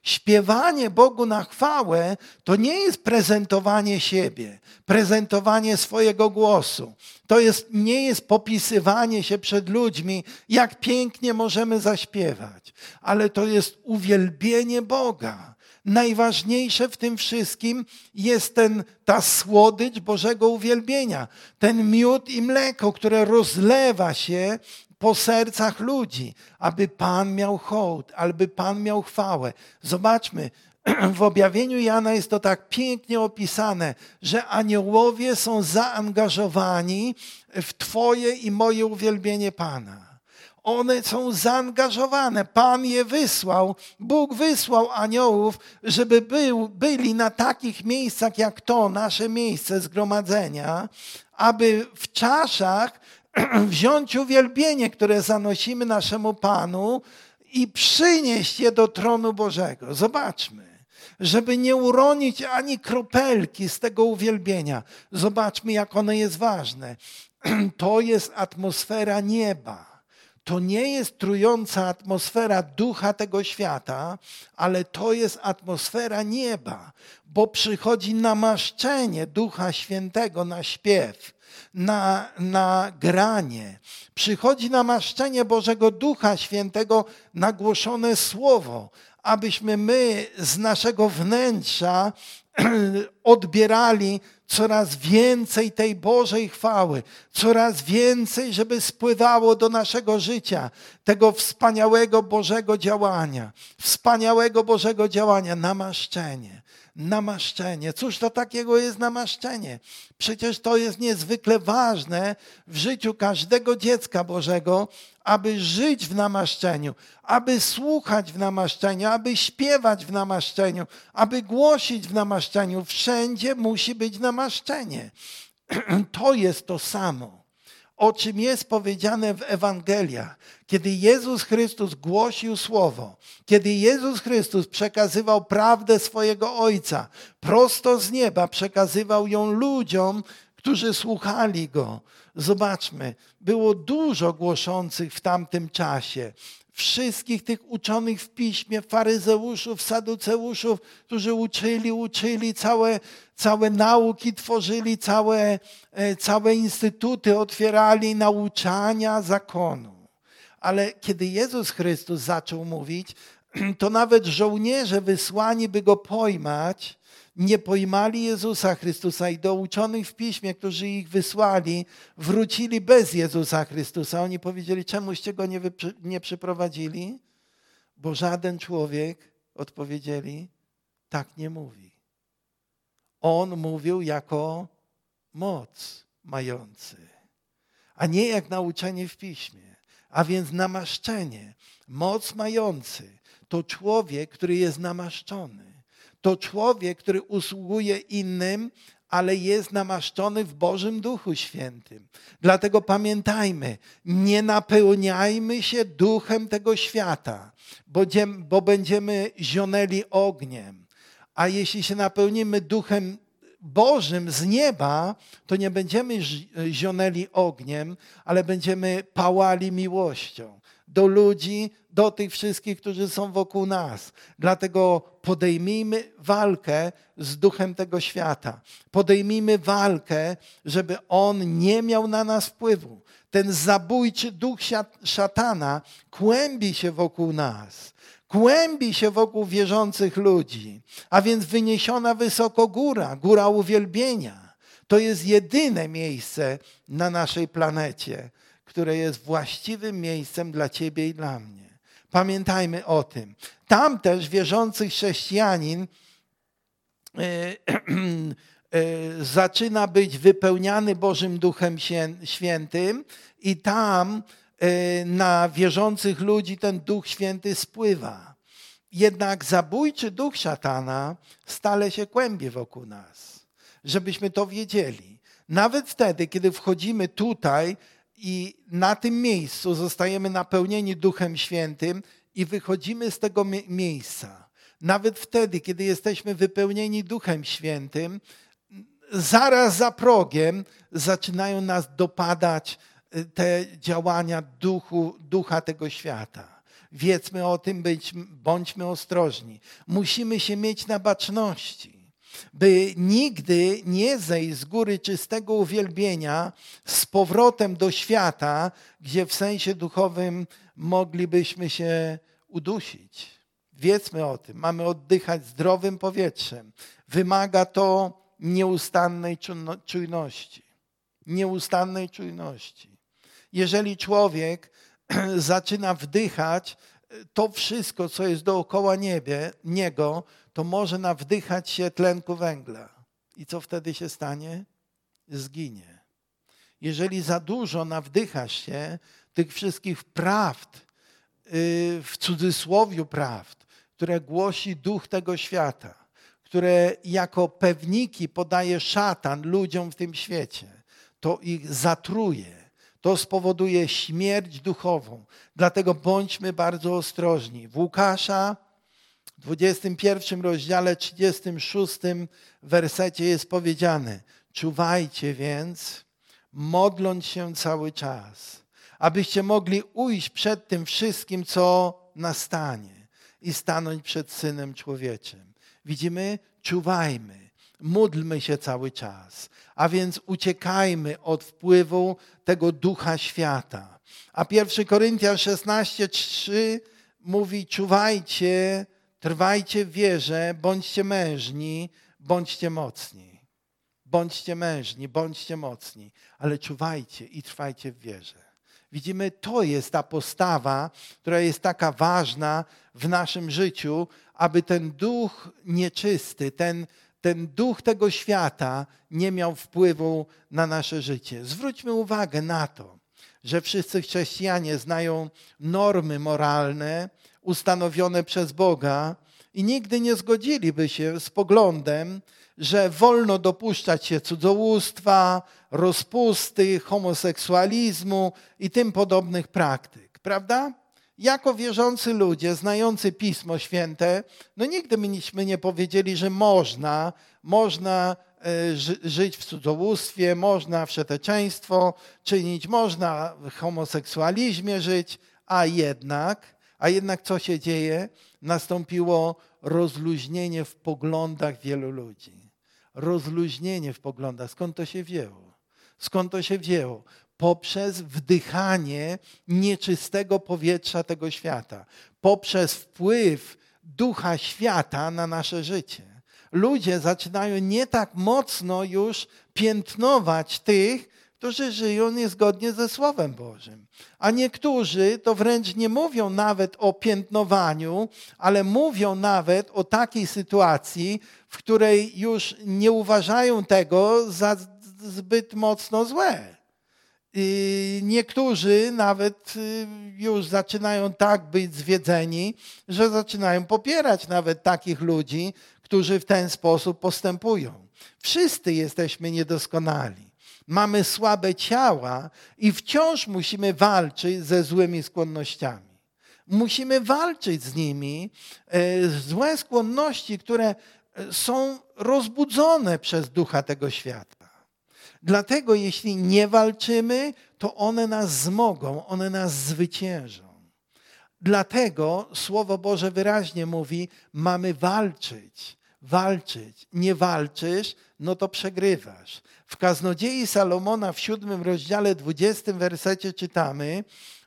Śpiewanie Bogu na chwałę to nie jest prezentowanie siebie, prezentowanie swojego głosu. Nie jest popisywanie się przed ludźmi, jak pięknie możemy zaśpiewać, ale to jest uwielbienie Boga. Najważniejsze w tym wszystkim jest ta słodycz Bożego uwielbienia, ten miód i mleko, które rozlewa się po sercach ludzi, aby Pan miał hołd, aby Pan miał chwałę. Zobaczmy, w objawieniu Jana jest to tak pięknie opisane, że aniołowie są zaangażowani w Twoje i moje uwielbienie Pana. One są zaangażowane. Pan je wysłał, Bóg wysłał aniołów, żeby byli na takich miejscach jak to, nasze miejsce zgromadzenia, aby w czaszach wziąć uwielbienie, które zanosimy naszemu Panu i przynieść je do tronu Bożego. Zobaczmy, żeby nie uronić ani kropelki z tego uwielbienia. Zobaczmy, jak ono jest ważne. To jest atmosfera nieba. To nie jest trująca atmosfera ducha tego świata, ale to jest atmosfera nieba, bo przychodzi namaszczenie Ducha Świętego na śpiew, na granie. Przychodzi namaszczenie Bożego Ducha Świętego na głoszone słowo, abyśmy my z naszego wnętrza odbierali coraz więcej tej Bożej chwały, coraz więcej, żeby spływało do naszego życia, tego wspaniałego Bożego działania, namaszczenie. Namaszczenie. Cóż to takiego jest namaszczenie? Przecież to jest niezwykle ważne w życiu każdego dziecka Bożego, aby żyć w namaszczeniu, aby słuchać w namaszczeniu, aby śpiewać w namaszczeniu, aby głosić w namaszczeniu. Wszędzie musi być namaszczenie. To jest to samo, o czym jest powiedziane w Ewangeliach. Kiedy Jezus Chrystus głosił Słowo, kiedy Jezus Chrystus przekazywał prawdę swojego Ojca, prosto z nieba przekazywał ją ludziom, którzy słuchali Go. Zobaczmy, było dużo głoszących w tamtym czasie. Wszystkich tych uczonych w piśmie, faryzeuszów, saduceuszów, którzy uczyli, całe nauki tworzyli, całe instytuty otwierali, nauczania zakonu. Ale kiedy Jezus Chrystus zaczął mówić, to nawet żołnierze wysłani, by Go pojmać, nie pojmali Jezusa Chrystusa i do uczonych w piśmie, którzy ich wysłali, wrócili bez Jezusa Chrystusa. Oni powiedzieli, czemuście Go nie przyprowadzili? Bo żaden człowiek, odpowiedzieli, tak nie mówi. On mówił jako moc mający, a nie jak nauczenie w piśmie. A więc namaszczenie, moc mający, to człowiek, który jest namaszczony. To człowiek, który usługuje innym, ale jest namaszczony w Bożym Duchu Świętym. Dlatego pamiętajmy, nie napełniajmy się duchem tego świata, bo będziemy zionęli ogniem. A jeśli się napełnimy duchem Bożym z nieba, to nie będziemy zionęli ogniem, ale będziemy pałali miłością do ludzi, do tych wszystkich, którzy są wokół nas. Dlatego podejmijmy walkę z duchem tego świata. Podejmijmy walkę, żeby on nie miał na nas wpływu. Ten zabójczy duch szatana kłębi się wokół nas. Kłębi się wokół wierzących ludzi. A więc wyniesiona wysoko góra uwielbienia. To jest jedyne miejsce na naszej planecie, które jest właściwym miejscem dla ciebie i dla mnie. Pamiętajmy o tym. Tam też wierzący chrześcijanin zaczyna być wypełniany Bożym Duchem Świętym i tam na wierzących ludzi ten Duch Święty spływa. Jednak zabójczy duch szatana stale się kłębi wokół nas. Żebyśmy to wiedzieli. Nawet wtedy, kiedy wchodzimy tutaj i na tym miejscu zostajemy napełnieni Duchem Świętym i wychodzimy z tego miejsca. Nawet wtedy, kiedy jesteśmy wypełnieni Duchem Świętym, zaraz za progiem zaczynają nas dopadać te działania ducha tego świata. Wiedzmy o tym, bądźmy ostrożni. Musimy się mieć na baczności, by nigdy nie zejść z góry czystego uwielbienia z powrotem do świata, gdzie w sensie duchowym moglibyśmy się udusić. Wiedzmy o tym, mamy oddychać zdrowym powietrzem. Wymaga to nieustannej czujności. Nieustannej czujności. Jeżeli człowiek zaczyna wdychać to wszystko, co jest dookoła niego, to może nawdychać się tlenku węgla. I co wtedy się stanie? Zginie. Jeżeli za dużo nawdychasz się tych wszystkich prawd, w cudzysłowiu prawd, które głosi duch tego świata, które jako pewniki podaje szatan ludziom w tym świecie, to ich zatruje. To spowoduje śmierć duchową. Dlatego bądźmy bardzo ostrożni. W Łukasza, w 21 rozdziale, 36 wersecie jest powiedziane: czuwajcie więc, modląc się cały czas, abyście mogli ujść przed tym wszystkim, co nastanie i stanąć przed Synem Człowieczym. Widzimy? Czuwajmy, módlmy się cały czas, a więc uciekajmy od wpływu tego ducha świata. A 1 Koryntian 16:3 mówi: czuwajcie, trwajcie w wierze, bądźcie mężni, bądźcie mocni. Bądźcie mężni, bądźcie mocni, ale czuwajcie i trwajcie w wierze. Widzimy, to jest ta postawa, która jest taka ważna w naszym życiu, aby ten duch nieczysty, ten duch tego świata nie miał wpływu na nasze życie. Zwróćmy uwagę na to, że wszyscy chrześcijanie znają normy moralne ustanowione przez Boga i nigdy nie zgodziliby się z poglądem, że wolno dopuszczać się cudzołóstwa, rozpusty, homoseksualizmu i tym podobnych praktyk, prawda? Jako wierzący ludzie, znający Pismo Święte, nigdy myśmy nie powiedzieli, że można żyć w cudzołóstwie, można wszeteczeństwo czynić, można w homoseksualizmie żyć, a jednak co się dzieje? Nastąpiło rozluźnienie w poglądach wielu ludzi. Rozluźnienie w poglądach. Skąd to się wzięło? Skąd to się wzięło? Poprzez wdychanie nieczystego powietrza tego świata. Poprzez wpływ ducha świata na nasze życie. Ludzie zaczynają nie tak mocno już piętnować tych, którzy żyją niezgodnie ze Słowem Bożym. A niektórzy to wręcz nie mówią nawet o piętnowaniu, ale mówią nawet o takiej sytuacji, w której już nie uważają tego za zbyt mocno złe. I niektórzy nawet już zaczynają tak być zwiedzeni, że zaczynają popierać nawet takich ludzi, którzy w ten sposób postępują. Wszyscy jesteśmy niedoskonali. Mamy słabe ciała i wciąż musimy walczyć ze złymi skłonnościami. Musimy walczyć z nimi. Złe skłonności, które są rozbudzone przez ducha tego świata. Dlatego jeśli nie walczymy, to one nas zmogą, one nas zwyciężą. Dlatego Słowo Boże wyraźnie mówi, mamy walczyć. Walczyć. Nie walczysz, no to przegrywasz. W Kaznodziei Salomona w 7 rozdziale 20 wersecie czytamy: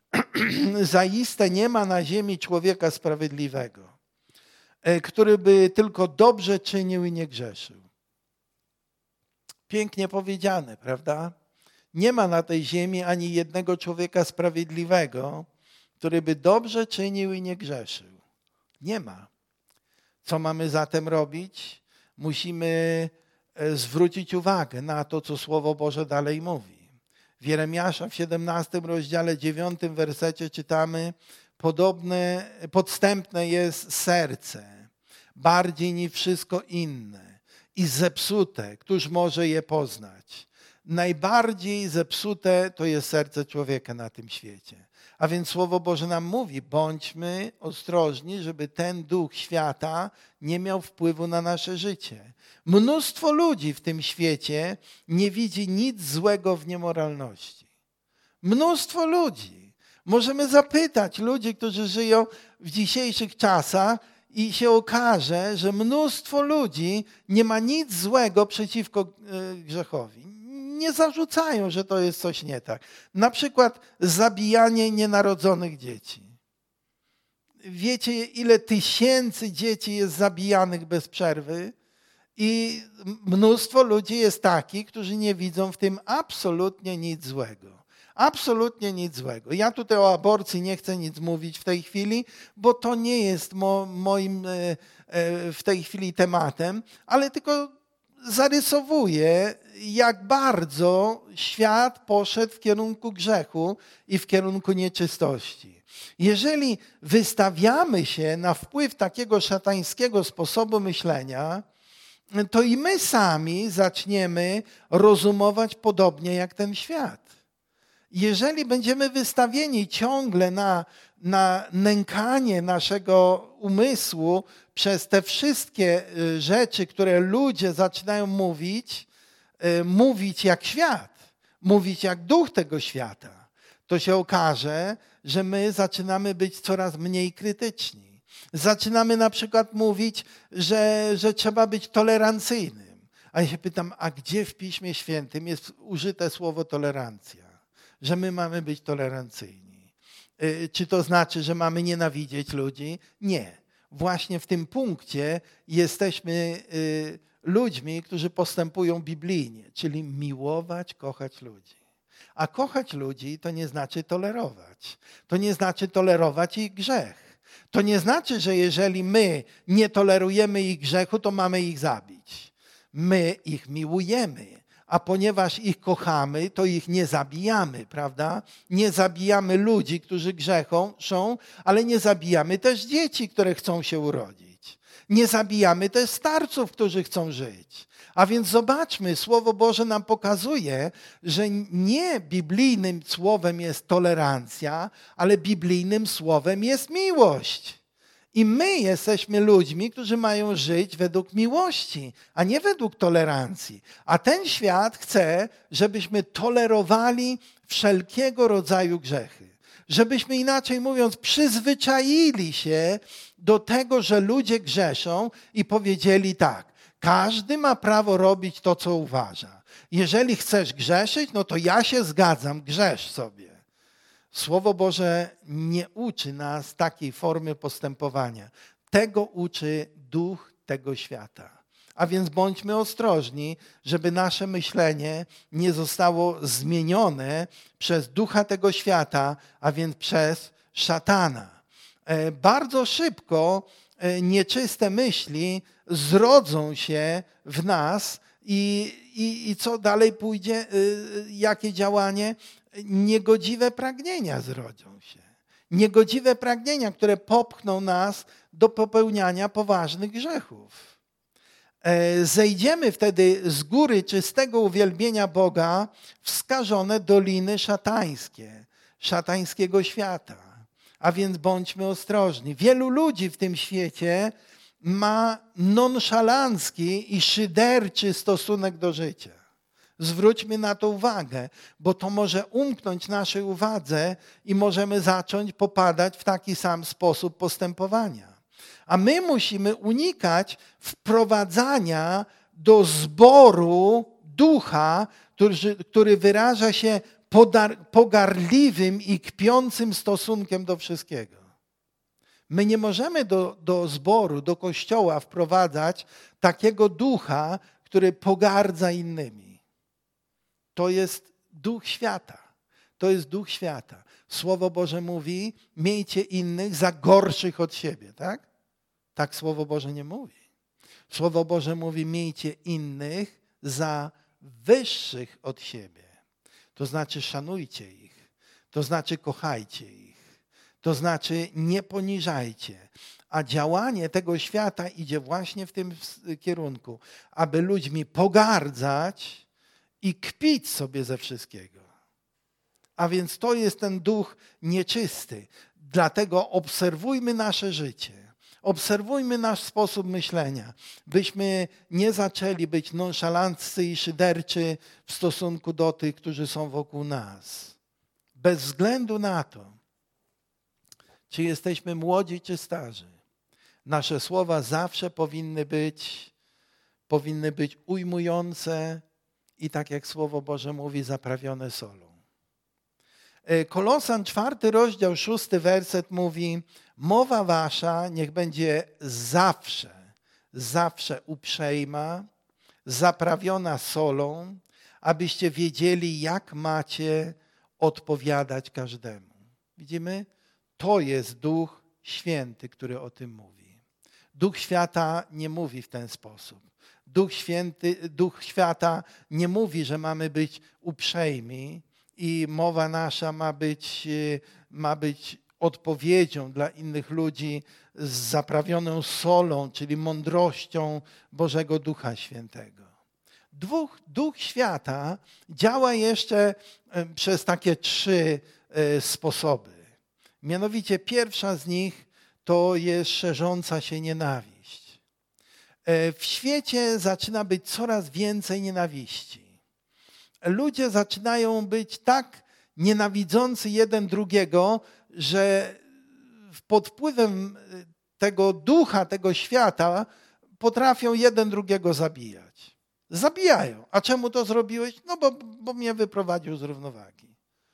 zaiste nie ma na ziemi człowieka sprawiedliwego, który by tylko dobrze czynił i nie grzeszył. Pięknie powiedziane, prawda? Nie ma na tej ziemi ani jednego człowieka sprawiedliwego, który by dobrze czynił i nie grzeszył. Nie ma. Co mamy zatem robić? Musimy zwrócić uwagę na to, co Słowo Boże dalej mówi. W Jeremiasza w 17 rozdziale 9 wersecie czytamy: podstępne jest serce, bardziej niż wszystko inne i zepsute, któż może je poznać. Najbardziej zepsute to jest serce człowieka na tym świecie. A więc Słowo Boże nam mówi, bądźmy ostrożni, żeby ten duch świata nie miał wpływu na nasze życie. Mnóstwo ludzi w tym świecie nie widzi nic złego w niemoralności. Mnóstwo ludzi. Możemy zapytać ludzi, którzy żyją w dzisiejszych czasach i się okaże, że mnóstwo ludzi nie ma nic złego przeciwko grzechowi. Nie zarzucają, że to jest coś nie tak. Na przykład zabijanie nienarodzonych dzieci. Wiecie, ile tysięcy dzieci jest zabijanych bez przerwy? I mnóstwo ludzi jest takich, którzy nie widzą w tym absolutnie nic złego. Absolutnie nic złego. Ja tutaj o aborcji nie chcę nic mówić w tej chwili, bo to nie jest moim w tej chwili tematem, ale tylko zarysowuję, jak bardzo świat poszedł w kierunku grzechu i w kierunku nieczystości. Jeżeli wystawiamy się na wpływ takiego szatańskiego sposobu myślenia, to i my sami zaczniemy rozumować podobnie jak ten świat. Jeżeli będziemy wystawieni ciągle na nękanie naszego umysłu przez te wszystkie rzeczy, które ludzie zaczynają mówić jak świat, mówić jak duch tego świata, to się okaże, że my zaczynamy być coraz mniej krytyczni. Zaczynamy na przykład mówić, że trzeba być tolerancyjnym. A ja się pytam, a gdzie w Piśmie Świętym jest użyte słowo tolerancja? Że my mamy być tolerancyjni. Czy to znaczy, że mamy nienawidzieć ludzi? Nie. Właśnie w tym punkcie jesteśmy ludźmi, którzy postępują biblijnie, czyli miłować, kochać ludzi. A kochać ludzi to nie znaczy tolerować. To nie znaczy tolerować ich grzech. To nie znaczy, że jeżeli my nie tolerujemy ich grzechu, to mamy ich zabić. My ich miłujemy, a ponieważ ich kochamy, to ich nie zabijamy, prawda? Nie zabijamy ludzi, którzy grzeszą, ale nie zabijamy też dzieci, które chcą się urodzić. Nie zabijamy też starców, którzy chcą żyć. A więc zobaczmy, Słowo Boże nam pokazuje, że nie biblijnym słowem jest tolerancja, ale biblijnym słowem jest miłość. I my jesteśmy ludźmi, którzy mają żyć według miłości, a nie według tolerancji. A ten świat chce, żebyśmy tolerowali wszelkiego rodzaju grzechy. Żebyśmy, inaczej mówiąc, przyzwyczaili się do tego, że ludzie grzeszą i powiedzieli tak: każdy ma prawo robić to, co uważa. Jeżeli chcesz grzeszyć, no to ja się zgadzam, grzesz sobie. Słowo Boże nie uczy nas takiej formy postępowania. Tego uczy duch tego świata. A więc bądźmy ostrożni, żeby nasze myślenie nie zostało zmienione przez ducha tego świata, a więc przez szatana. Bardzo szybko nieczyste myśli zrodzą się w nas i co dalej pójdzie, jakie działanie? Niegodziwe pragnienia zrodzą się. Niegodziwe pragnienia, które popchną nas do popełniania poważnych grzechów. Zejdziemy wtedy z góry czystego uwielbienia Boga w skażone doliny szatańskie, szatańskiego świata. A więc bądźmy ostrożni. Wielu ludzi w tym świecie ma nonszalancki i szyderczy stosunek do życia. Zwróćmy na to uwagę, bo to może umknąć naszej uwadze i możemy zacząć popadać w taki sam sposób postępowania. A my musimy unikać wprowadzania do zboru ducha, który wyraża się pogardliwym i kpiącym stosunkiem do wszystkiego. My nie możemy do zboru, do kościoła wprowadzać takiego ducha, który pogardza innymi. To jest duch świata. To jest duch świata. Słowo Boże mówi, miejcie innych za gorszych od siebie, tak? Tak Słowo Boże nie mówi. Słowo Boże mówi, miejcie innych za wyższych od siebie. To znaczy szanujcie ich. To znaczy kochajcie ich. To znaczy nie poniżajcie. A działanie tego świata idzie właśnie w tym kierunku, aby ludźmi pogardzać i kpić sobie ze wszystkiego. A więc to jest ten duch nieczysty. Dlatego obserwujmy nasze życie. Obserwujmy nasz sposób myślenia, byśmy nie zaczęli być nonszalanccy i szyderczy w stosunku do tych, którzy są wokół nas. Bez względu na to, Czy jesteśmy młodzi, czy starzy? Nasze słowa zawsze powinny być ujmujące i tak jak Słowo Boże mówi, zaprawione solą. Kolosan 4 rozdział 6 werset mówi: mowa wasza niech będzie zawsze uprzejma, zaprawiona solą, abyście wiedzieli, jak macie odpowiadać każdemu. Widzimy? To jest Duch Święty, który o tym mówi. Duch świata nie mówi w ten sposób. Duch świata nie mówi, że mamy być uprzejmi i mowa nasza ma być odpowiedzią dla innych ludzi z zaprawioną solą, czyli mądrością Bożego Ducha Świętego. Duch świata działa jeszcze przez takie 3 sposoby. Mianowicie pierwsza z nich to jest szerząca się nienawiść. W świecie zaczyna być coraz więcej nienawiści. Ludzie zaczynają być tak nienawidzący jeden drugiego, że pod wpływem tego ducha, tego świata potrafią jeden drugiego zabijać. Zabijają. A czemu to zrobiłeś? No bo mnie wyprowadził z równowagi.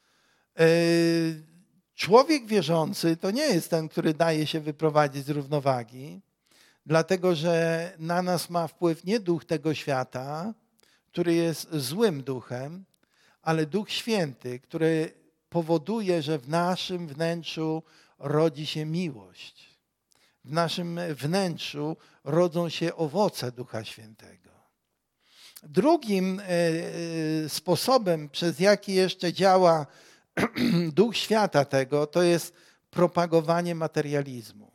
Człowiek wierzący to nie jest ten, który daje się wyprowadzić z równowagi, dlatego że na nas ma wpływ nie duch tego świata, który jest złym duchem, ale Duch Święty, który powoduje, że w naszym wnętrzu rodzi się miłość. W naszym wnętrzu rodzą się owoce Ducha Świętego. Drugim sposobem, przez jaki jeszcze działa duch świata tego, to jest propagowanie materializmu.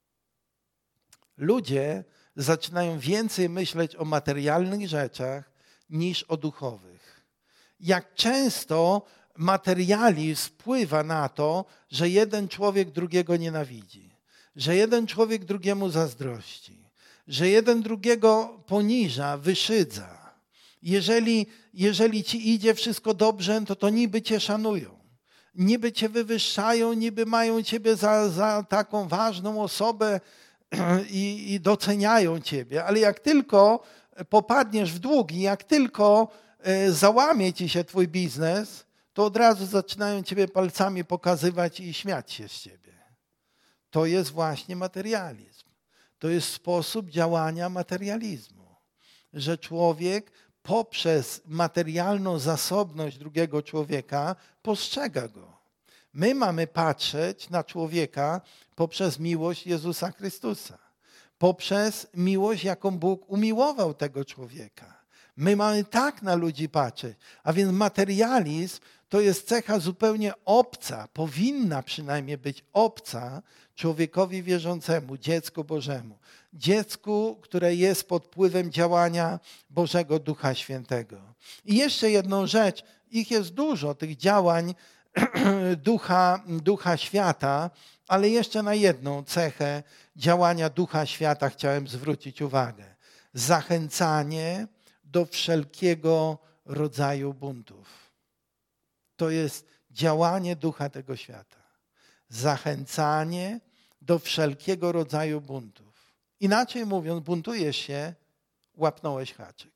Ludzie zaczynają więcej myśleć o materialnych rzeczach niż o duchowych. Jak często materializm wpływa na to, że jeden człowiek drugiego nienawidzi, że jeden człowiek drugiemu zazdrości, że jeden drugiego poniża, wyszydza. Jeżeli ci idzie wszystko dobrze, to niby cię szanują. Niby cię wywyższają, niby mają ciebie za taką ważną osobę i doceniają ciebie. Ale jak tylko popadniesz w długi, jak tylko załamie ci się twój biznes, to od razu zaczynają ciebie palcami pokazywać i śmiać się z ciebie. To jest właśnie materializm. To jest sposób działania materializmu. Że człowiek poprzez materialną zasobność drugiego człowieka postrzega go. My mamy patrzeć na człowieka poprzez miłość Jezusa Chrystusa. Poprzez miłość, jaką Bóg umiłował tego człowieka. My mamy tak na ludzi patrzeć. A więc materializm to jest cecha zupełnie obca, powinna przynajmniej być obca człowiekowi wierzącemu, dziecku Bożemu. Dziecku, które jest pod wpływem działania Bożego Ducha Świętego. I jeszcze jedną rzecz, ich jest dużo, tych działań Ducha Świata, ale jeszcze na jedną cechę działania Ducha Świata chciałem zwrócić uwagę. Zachęcanie do wszelkiego rodzaju buntów. To jest działanie ducha tego świata. Zachęcanie do wszelkiego rodzaju buntów. Inaczej mówiąc, buntujesz się, łapnąłeś haczyk.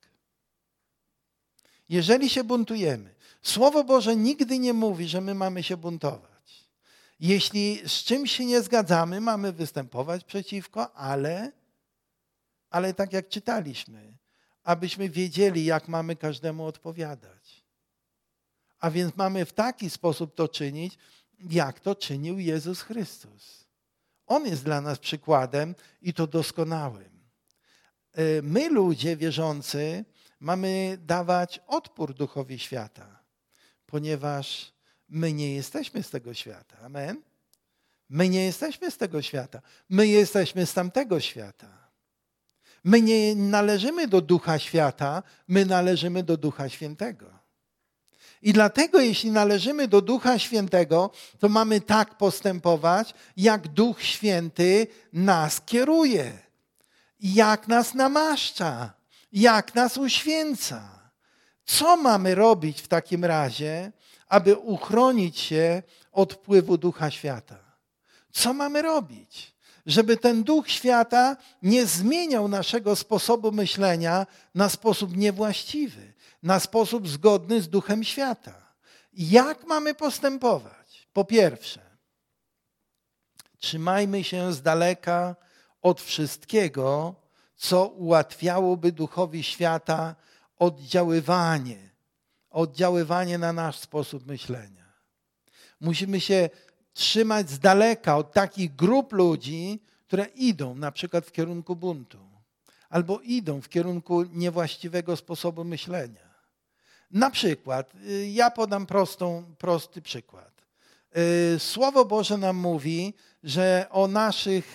Jeżeli się buntujemy, Słowo Boże nigdy nie mówi, że my mamy się buntować. Jeśli z czymś się nie zgadzamy, mamy występować przeciwko, ale tak jak czytaliśmy, abyśmy wiedzieli, jak mamy każdemu odpowiadać. A więc mamy w taki sposób to czynić, jak to czynił Jezus Chrystus. On jest dla nas przykładem i to doskonałym. My, ludzie wierzący, mamy dawać odpór duchowi świata, ponieważ my nie jesteśmy z tego świata. Amen? My nie jesteśmy z tego świata. My jesteśmy z tamtego świata. My nie należymy do ducha świata, my należymy do Ducha Świętego. I dlatego, jeśli należymy do Ducha Świętego, to mamy tak postępować, jak Duch Święty nas kieruje, jak nas namaszcza, jak nas uświęca. Co mamy robić w takim razie, aby uchronić się od wpływu Ducha Świata? Co mamy robić? Żeby ten duch świata nie zmieniał naszego sposobu myślenia na sposób niewłaściwy, na sposób zgodny z duchem świata. Jak mamy postępować? Po pierwsze, trzymajmy się z daleka od wszystkiego, co ułatwiałoby duchowi świata oddziaływanie na nasz sposób myślenia. Musimy się trzymać z daleka od takich grup ludzi, które idą na przykład w kierunku buntu albo idą w kierunku niewłaściwego sposobu myślenia. Na przykład, ja podam prosty przykład. Słowo Boże nam mówi, że o naszych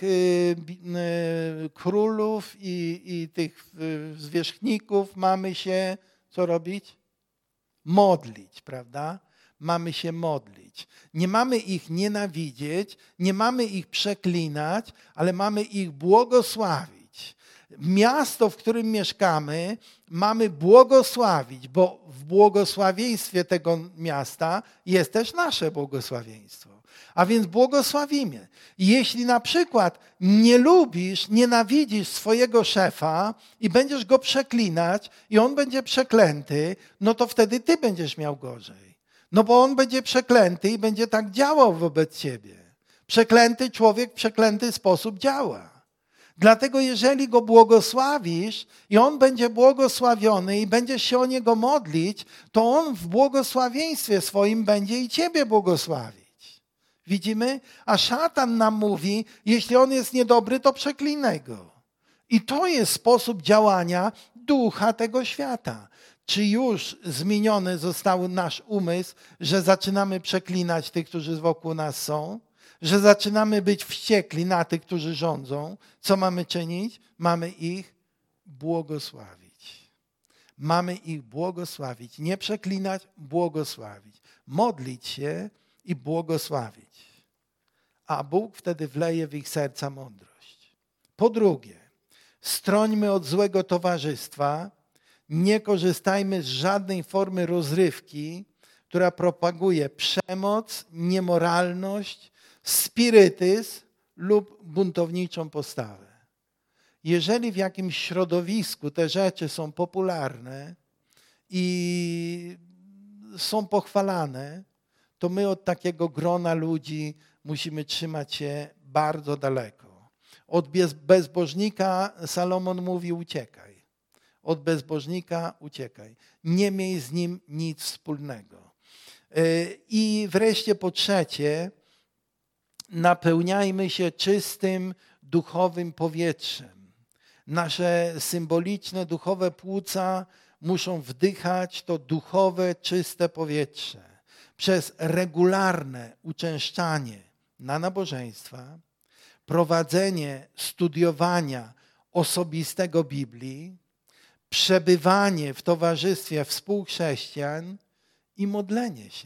królów i tych zwierzchników mamy się co robić? Modlić, prawda? Mamy się modlić. Nie mamy ich nienawidzieć, nie mamy ich przeklinać, ale mamy ich błogosławić. Miasto, w którym mieszkamy, mamy błogosławić, bo w błogosławieństwie tego miasta jest też nasze błogosławieństwo. A więc błogosławimy. Jeśli na przykład nie lubisz, nienawidzisz swojego szefa i będziesz go przeklinać i on będzie przeklęty, no to wtedy ty będziesz miał gorzej. No bo on będzie przeklęty i będzie tak działał wobec ciebie. Przeklęty człowiek w przeklęty sposób działa. Dlatego jeżeli go błogosławisz i on będzie błogosławiony i będziesz się o niego modlić, to on w błogosławieństwie swoim będzie i ciebie błogosławić. Widzimy? A szatan nam mówi, jeśli on jest niedobry, to przeklinaj go. I to jest sposób działania ducha tego świata. Czy już zmieniony został nasz umysł, że zaczynamy przeklinać tych, którzy wokół nas są? Że zaczynamy być wściekli na tych, którzy rządzą? Co mamy czynić? Mamy ich błogosławić. Mamy ich błogosławić. Nie przeklinać, błogosławić. Modlić się i błogosławić. A Bóg wtedy wleje w ich serca mądrość. Po drugie, strońmy od złego towarzystwa. Nie korzystajmy z żadnej formy rozrywki, która propaguje przemoc, niemoralność, spirytyzm lub buntowniczą postawę. Jeżeli w jakimś środowisku te rzeczy są popularne i są pochwalane, to my od takiego grona ludzi musimy trzymać się bardzo daleko. Od bezbożnika Salomon mówi uciekaj. Od bezbożnika uciekaj. Nie miej z nim nic wspólnego. I wreszcie po trzecie, napełniajmy się czystym, duchowym powietrzem. Nasze symboliczne, duchowe płuca muszą wdychać to duchowe, czyste powietrze. Przez regularne uczęszczanie na nabożeństwa, prowadzenie studiowania osobistego Biblii, przebywanie w towarzystwie współchrześcijan i modlenie się.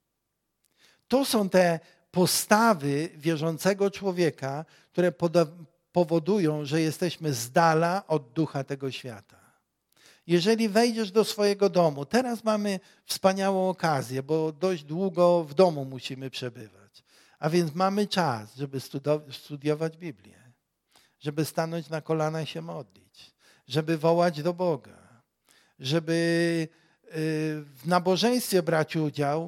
To są te postawy wierzącego człowieka, które powodują, że jesteśmy z dala od ducha tego świata. Jeżeli wejdziesz do swojego domu, teraz mamy wspaniałą okazję, bo dość długo w domu musimy przebywać. A więc mamy czas, żeby studiować Biblię, żeby stanąć na kolana i się modlić, żeby wołać do Boga, żeby w nabożeństwie brać udział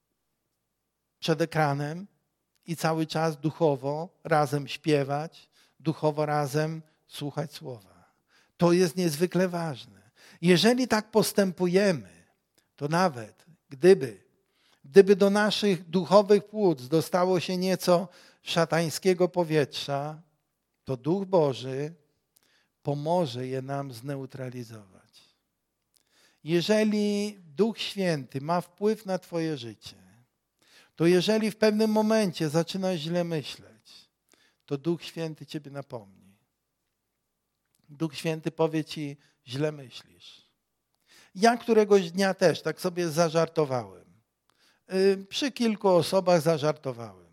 przed ekranem i cały czas duchowo razem śpiewać, duchowo razem słuchać słowa. To jest niezwykle ważne. Jeżeli tak postępujemy, to nawet gdyby do naszych duchowych płuc dostało się nieco szatańskiego powietrza, to Duch Boży pomoże je nam zneutralizować. Jeżeli Duch Święty ma wpływ na twoje życie, to jeżeli w pewnym momencie zaczynasz źle myśleć, to Duch Święty ciebie napomni. Duch Święty powie ci, źle myślisz. Ja któregoś dnia też tak sobie zażartowałem. Przy kilku osobach zażartowałem.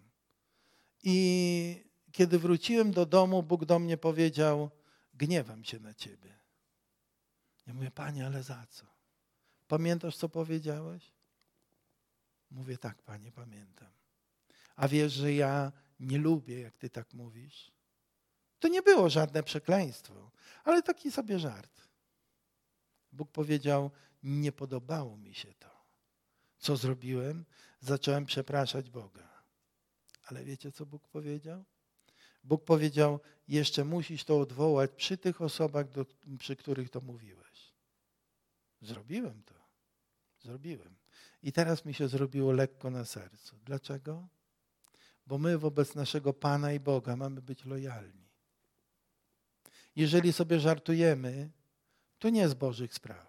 I kiedy wróciłem do domu, Bóg do mnie powiedział, gniewam się na ciebie. Ja mówię, Panie, ale za co? Pamiętasz, co powiedziałeś? Mówię, tak, Panie, pamiętam. A wiesz, że ja nie lubię, jak ty tak mówisz. To nie było żadne przekleństwo, ale taki sobie żart. Bóg powiedział, nie podobało mi się to. Co zrobiłem? Zacząłem przepraszać Boga. Ale wiecie, co Bóg powiedział? Bóg powiedział, jeszcze musisz to odwołać przy tych osobach, przy których to mówiłeś. Zrobiłem to. Zrobiłem. I teraz mi się zrobiło lekko na sercu. Dlaczego? Bo my wobec naszego Pana i Boga mamy być lojalni. Jeżeli sobie żartujemy, to nie z Bożych spraw.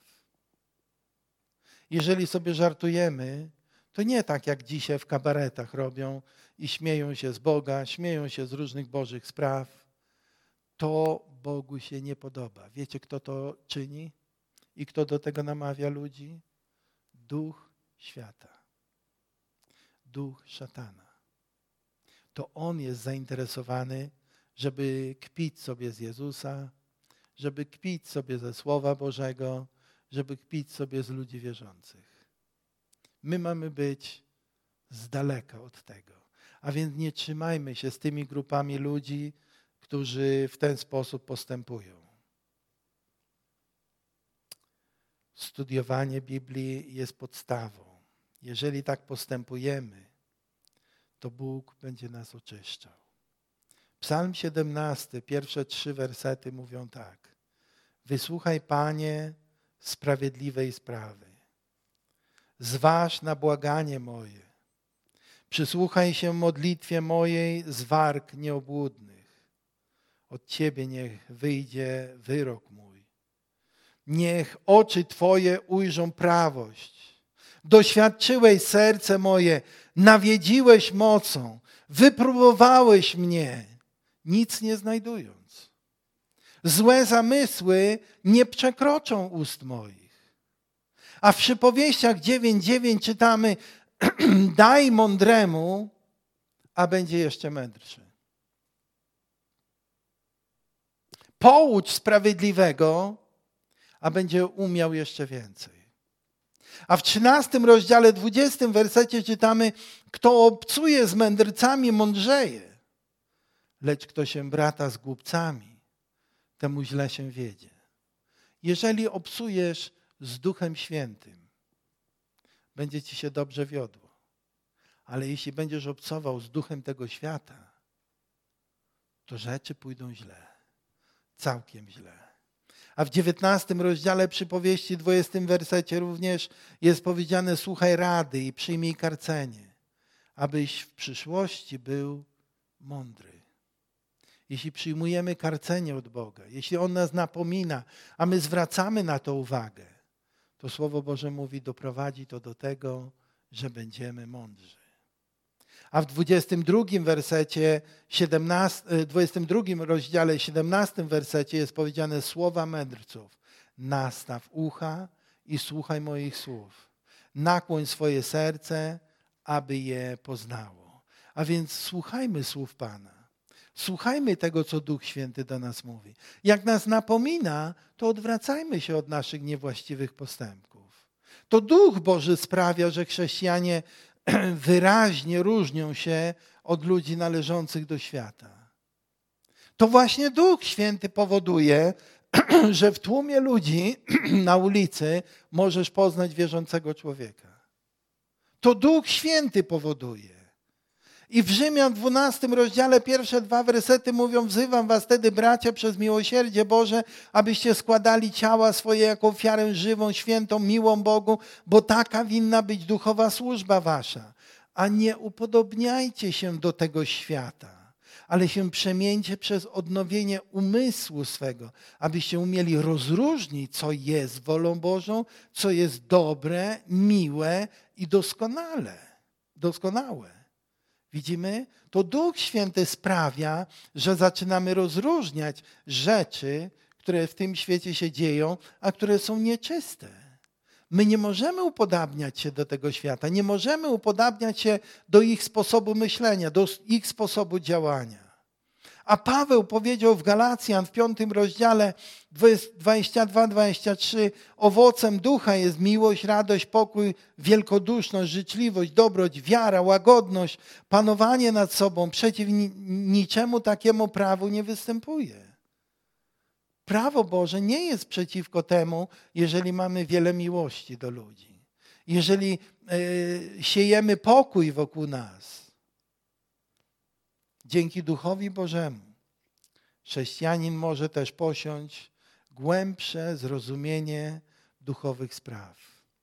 Jeżeli sobie żartujemy, to nie tak jak dzisiaj w kabaretach robią i śmieją się z Boga, śmieją się z różnych Bożych spraw. To Bogu się nie podoba. Wiecie, kto to czyni i kto do tego namawia ludzi? Duch świata. Duch szatana. To on jest zainteresowany, żeby kpić sobie z Jezusa, żeby kpić sobie ze Słowa Bożego, żeby kpić sobie z ludzi wierzących. My mamy być z daleka od tego. A więc nie trzymajmy się z tymi grupami ludzi, którzy w ten sposób postępują. Studiowanie Biblii jest podstawą. Jeżeli tak postępujemy, to Bóg będzie nas oczyszczał. Psalm 17, pierwsze 3 wersety mówią tak. Wysłuchaj, Panie, sprawiedliwej sprawy. Zważ na błaganie moje. Przysłuchaj się modlitwie mojej z warg nieobłudnych. Od Ciebie niech wyjdzie wyrok mój. Niech oczy Twoje ujrzą prawość. Doświadczyłeś serce moje, nawiedziłeś mocą, wypróbowałeś mnie, nic nie znajdując. Złe zamysły nie przekroczą ust moich. A w przypowieściach 9:9 czytamy, daj mądremu, a będzie jeszcze mędrszy. Poucz sprawiedliwego, a będzie umiał jeszcze więcej. A w 13 rozdziale, 20 wersecie czytamy, kto obcuje z mędrcami, mądrzeje, lecz kto się brata z głupcami, temu źle się wiedzie. Jeżeli obcujesz z Duchem Świętym, będzie ci się dobrze wiodło. Ale jeśli będziesz obcował z duchem tego świata, to rzeczy pójdą źle. Całkiem źle. A w 19 rozdziale przypowieści, 20 wersecie również jest powiedziane, słuchaj rady i przyjmij karcenie, abyś w przyszłości był mądry. Jeśli przyjmujemy karcenie od Boga, jeśli On nas napomina, a my zwracamy na to uwagę, to Słowo Boże mówi, doprowadzi to do tego, że będziemy mądrzy. A w 22 wersecie, 22 rozdziale, 17 wersecie jest powiedziane słowa mędrców. Nastaw ucha i słuchaj moich słów. Nakłoń swoje serce, aby je poznało. A więc słuchajmy słów Pana. Słuchajmy tego, co Duch Święty do nas mówi. Jak nas napomina, to odwracajmy się od naszych niewłaściwych postępków. To Duch Boży sprawia, że chrześcijanie wyraźnie różnią się od ludzi należących do świata. To właśnie Duch Święty powoduje, że w tłumie ludzi na ulicy możesz poznać wierzącego człowieka. To Duch Święty powoduje. I w Rzymian 12 rozdziale pierwsze 2 wersety mówią, wzywam was wtedy, bracia, przez miłosierdzie Boże, abyście składali ciała swoje jako ofiarę żywą, świętą, miłą Bogu, bo taka winna być duchowa służba wasza. A nie upodobniajcie się do tego świata, ale się przemieńcie przez odnowienie umysłu swego, abyście umieli rozróżnić, co jest wolą Bożą, co jest dobre, miłe i doskonałe. Widzimy? To Duch Święty sprawia, że zaczynamy rozróżniać rzeczy, które w tym świecie się dzieją, a które są nieczyste. My nie możemy upodabniać się do tego świata, nie możemy upodabniać się do ich sposobu myślenia, do ich sposobu działania. A Paweł powiedział w Galacjan w 5 rozdziale 22-23, owocem ducha jest miłość, radość, pokój, wielkoduszność, życzliwość, dobroć, wiara, łagodność, panowanie nad sobą. Przeciw niczemu takiemu prawu nie występuje. Prawo Boże nie jest przeciwko temu, jeżeli mamy wiele miłości do ludzi. Jeżeli siejemy pokój wokół nas. Dzięki Duchowi Bożemu chrześcijanin może też posiąść głębsze zrozumienie duchowych spraw.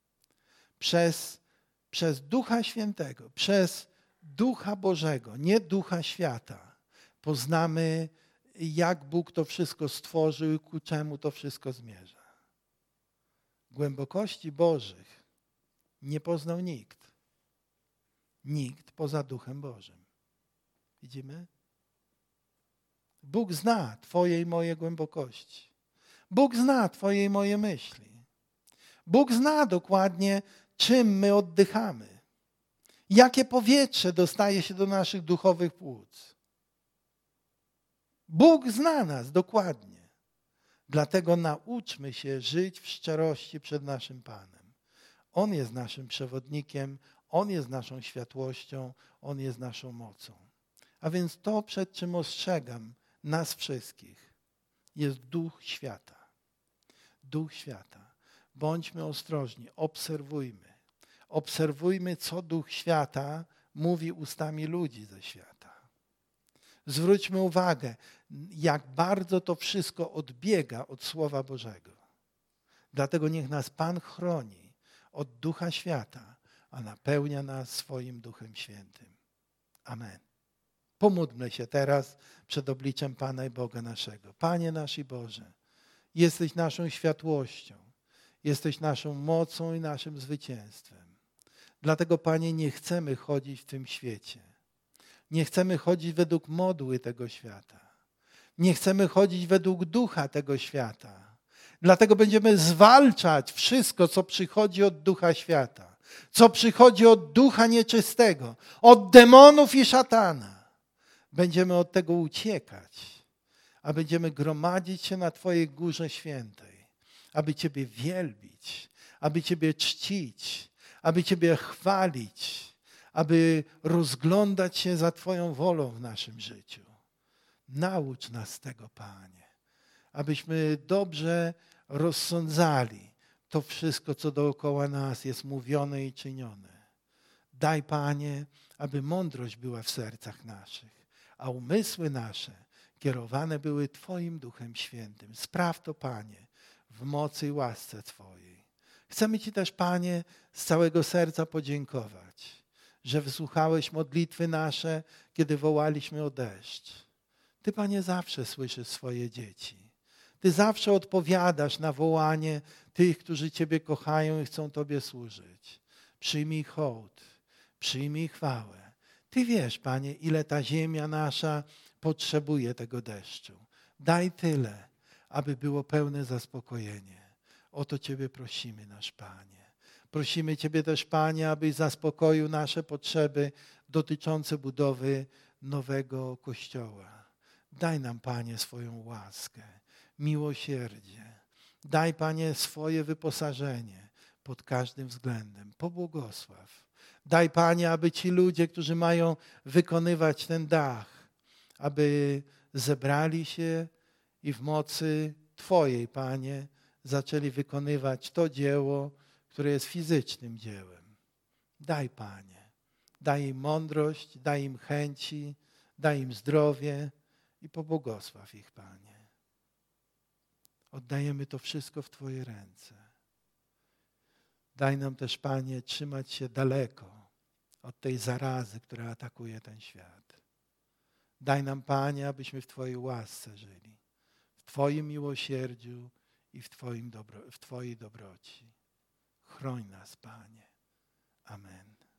Przez Ducha Świętego, przez Ducha Bożego, nie Ducha świata, poznamy, jak Bóg to wszystko stworzył i ku czemu to wszystko zmierza. Głębokości Bożych nie poznał nikt. Nikt poza Duchem Bożym. Widzimy? Bóg zna Twoje i moje głębokości. Bóg zna Twoje i moje myśli. Bóg zna dokładnie, czym my oddychamy. Jakie powietrze dostaje się do naszych duchowych płuc. Bóg zna nas dokładnie. Dlatego nauczmy się żyć w szczerości przed naszym Panem. On jest naszym przewodnikiem, On jest naszą światłością, On jest naszą mocą. A więc to, przed czym ostrzegam nas wszystkich, jest duch świata. Duch świata. Bądźmy ostrożni, obserwujmy. Obserwujmy, co duch świata mówi ustami ludzi ze świata. Zwróćmy uwagę, jak bardzo to wszystko odbiega od Słowa Bożego. Dlatego niech nas Pan chroni od ducha świata, a napełnia nas swoim Duchem Świętym. Amen. Pomódlmy się teraz przed obliczem Pana i Boga naszego. Panie nasz i Boże, jesteś naszą światłością, jesteś naszą mocą i naszym zwycięstwem. Dlatego, Panie, nie chcemy chodzić w tym świecie. Nie chcemy chodzić według modły tego świata. Nie chcemy chodzić według ducha tego świata. Dlatego będziemy zwalczać wszystko, co przychodzi od ducha świata, co przychodzi od ducha nieczystego, od demonów i szatana. Będziemy od tego uciekać, a będziemy gromadzić się na Twojej Górze Świętej, aby Ciebie wielbić, aby Ciebie czcić, aby Ciebie chwalić, aby rozglądać się za Twoją wolą w naszym życiu. Naucz nas tego, Panie, abyśmy dobrze rozsądzali to wszystko, co dookoła nas jest mówione i czynione. Daj, Panie, aby mądrość była w sercach naszych, a umysły nasze kierowane były Twoim Duchem Świętym. Spraw to, Panie, w mocy i łasce Twojej. Chcemy Ci też, Panie, z całego serca podziękować, że wysłuchałeś modlitwy nasze, kiedy wołaliśmy o deszcz. Ty, Panie, zawsze słyszysz swoje dzieci. Ty zawsze odpowiadasz na wołanie tych, którzy Ciebie kochają i chcą Tobie służyć. Przyjmij hołd, przyjmij chwałę. Ty wiesz, Panie, ile ta ziemia nasza potrzebuje tego deszczu. Daj tyle, aby było pełne zaspokojenie. O to Ciebie prosimy, nasz Panie. Prosimy Ciebie też, Panie, abyś zaspokoił nasze potrzeby dotyczące budowy nowego Kościoła. Daj nam, Panie, swoją łaskę, miłosierdzie. Daj, Panie, swoje wyposażenie pod każdym względem. Pobłogosław. Daj, Panie, aby ci ludzie, którzy mają wykonywać ten dach, aby zebrali się i w mocy Twojej, Panie, zaczęli wykonywać to dzieło, które jest fizycznym dziełem. Daj, Panie, daj im mądrość, daj im chęci, daj im zdrowie i pobłogosław ich, Panie. Oddajemy to wszystko w Twoje ręce. Daj nam też, Panie, trzymać się daleko od tej zarazy, która atakuje ten świat. Daj nam, Panie, abyśmy w Twojej łasce żyli, w Twoim miłosierdziu i w Twojej dobroci. Chroń nas, Panie. Amen.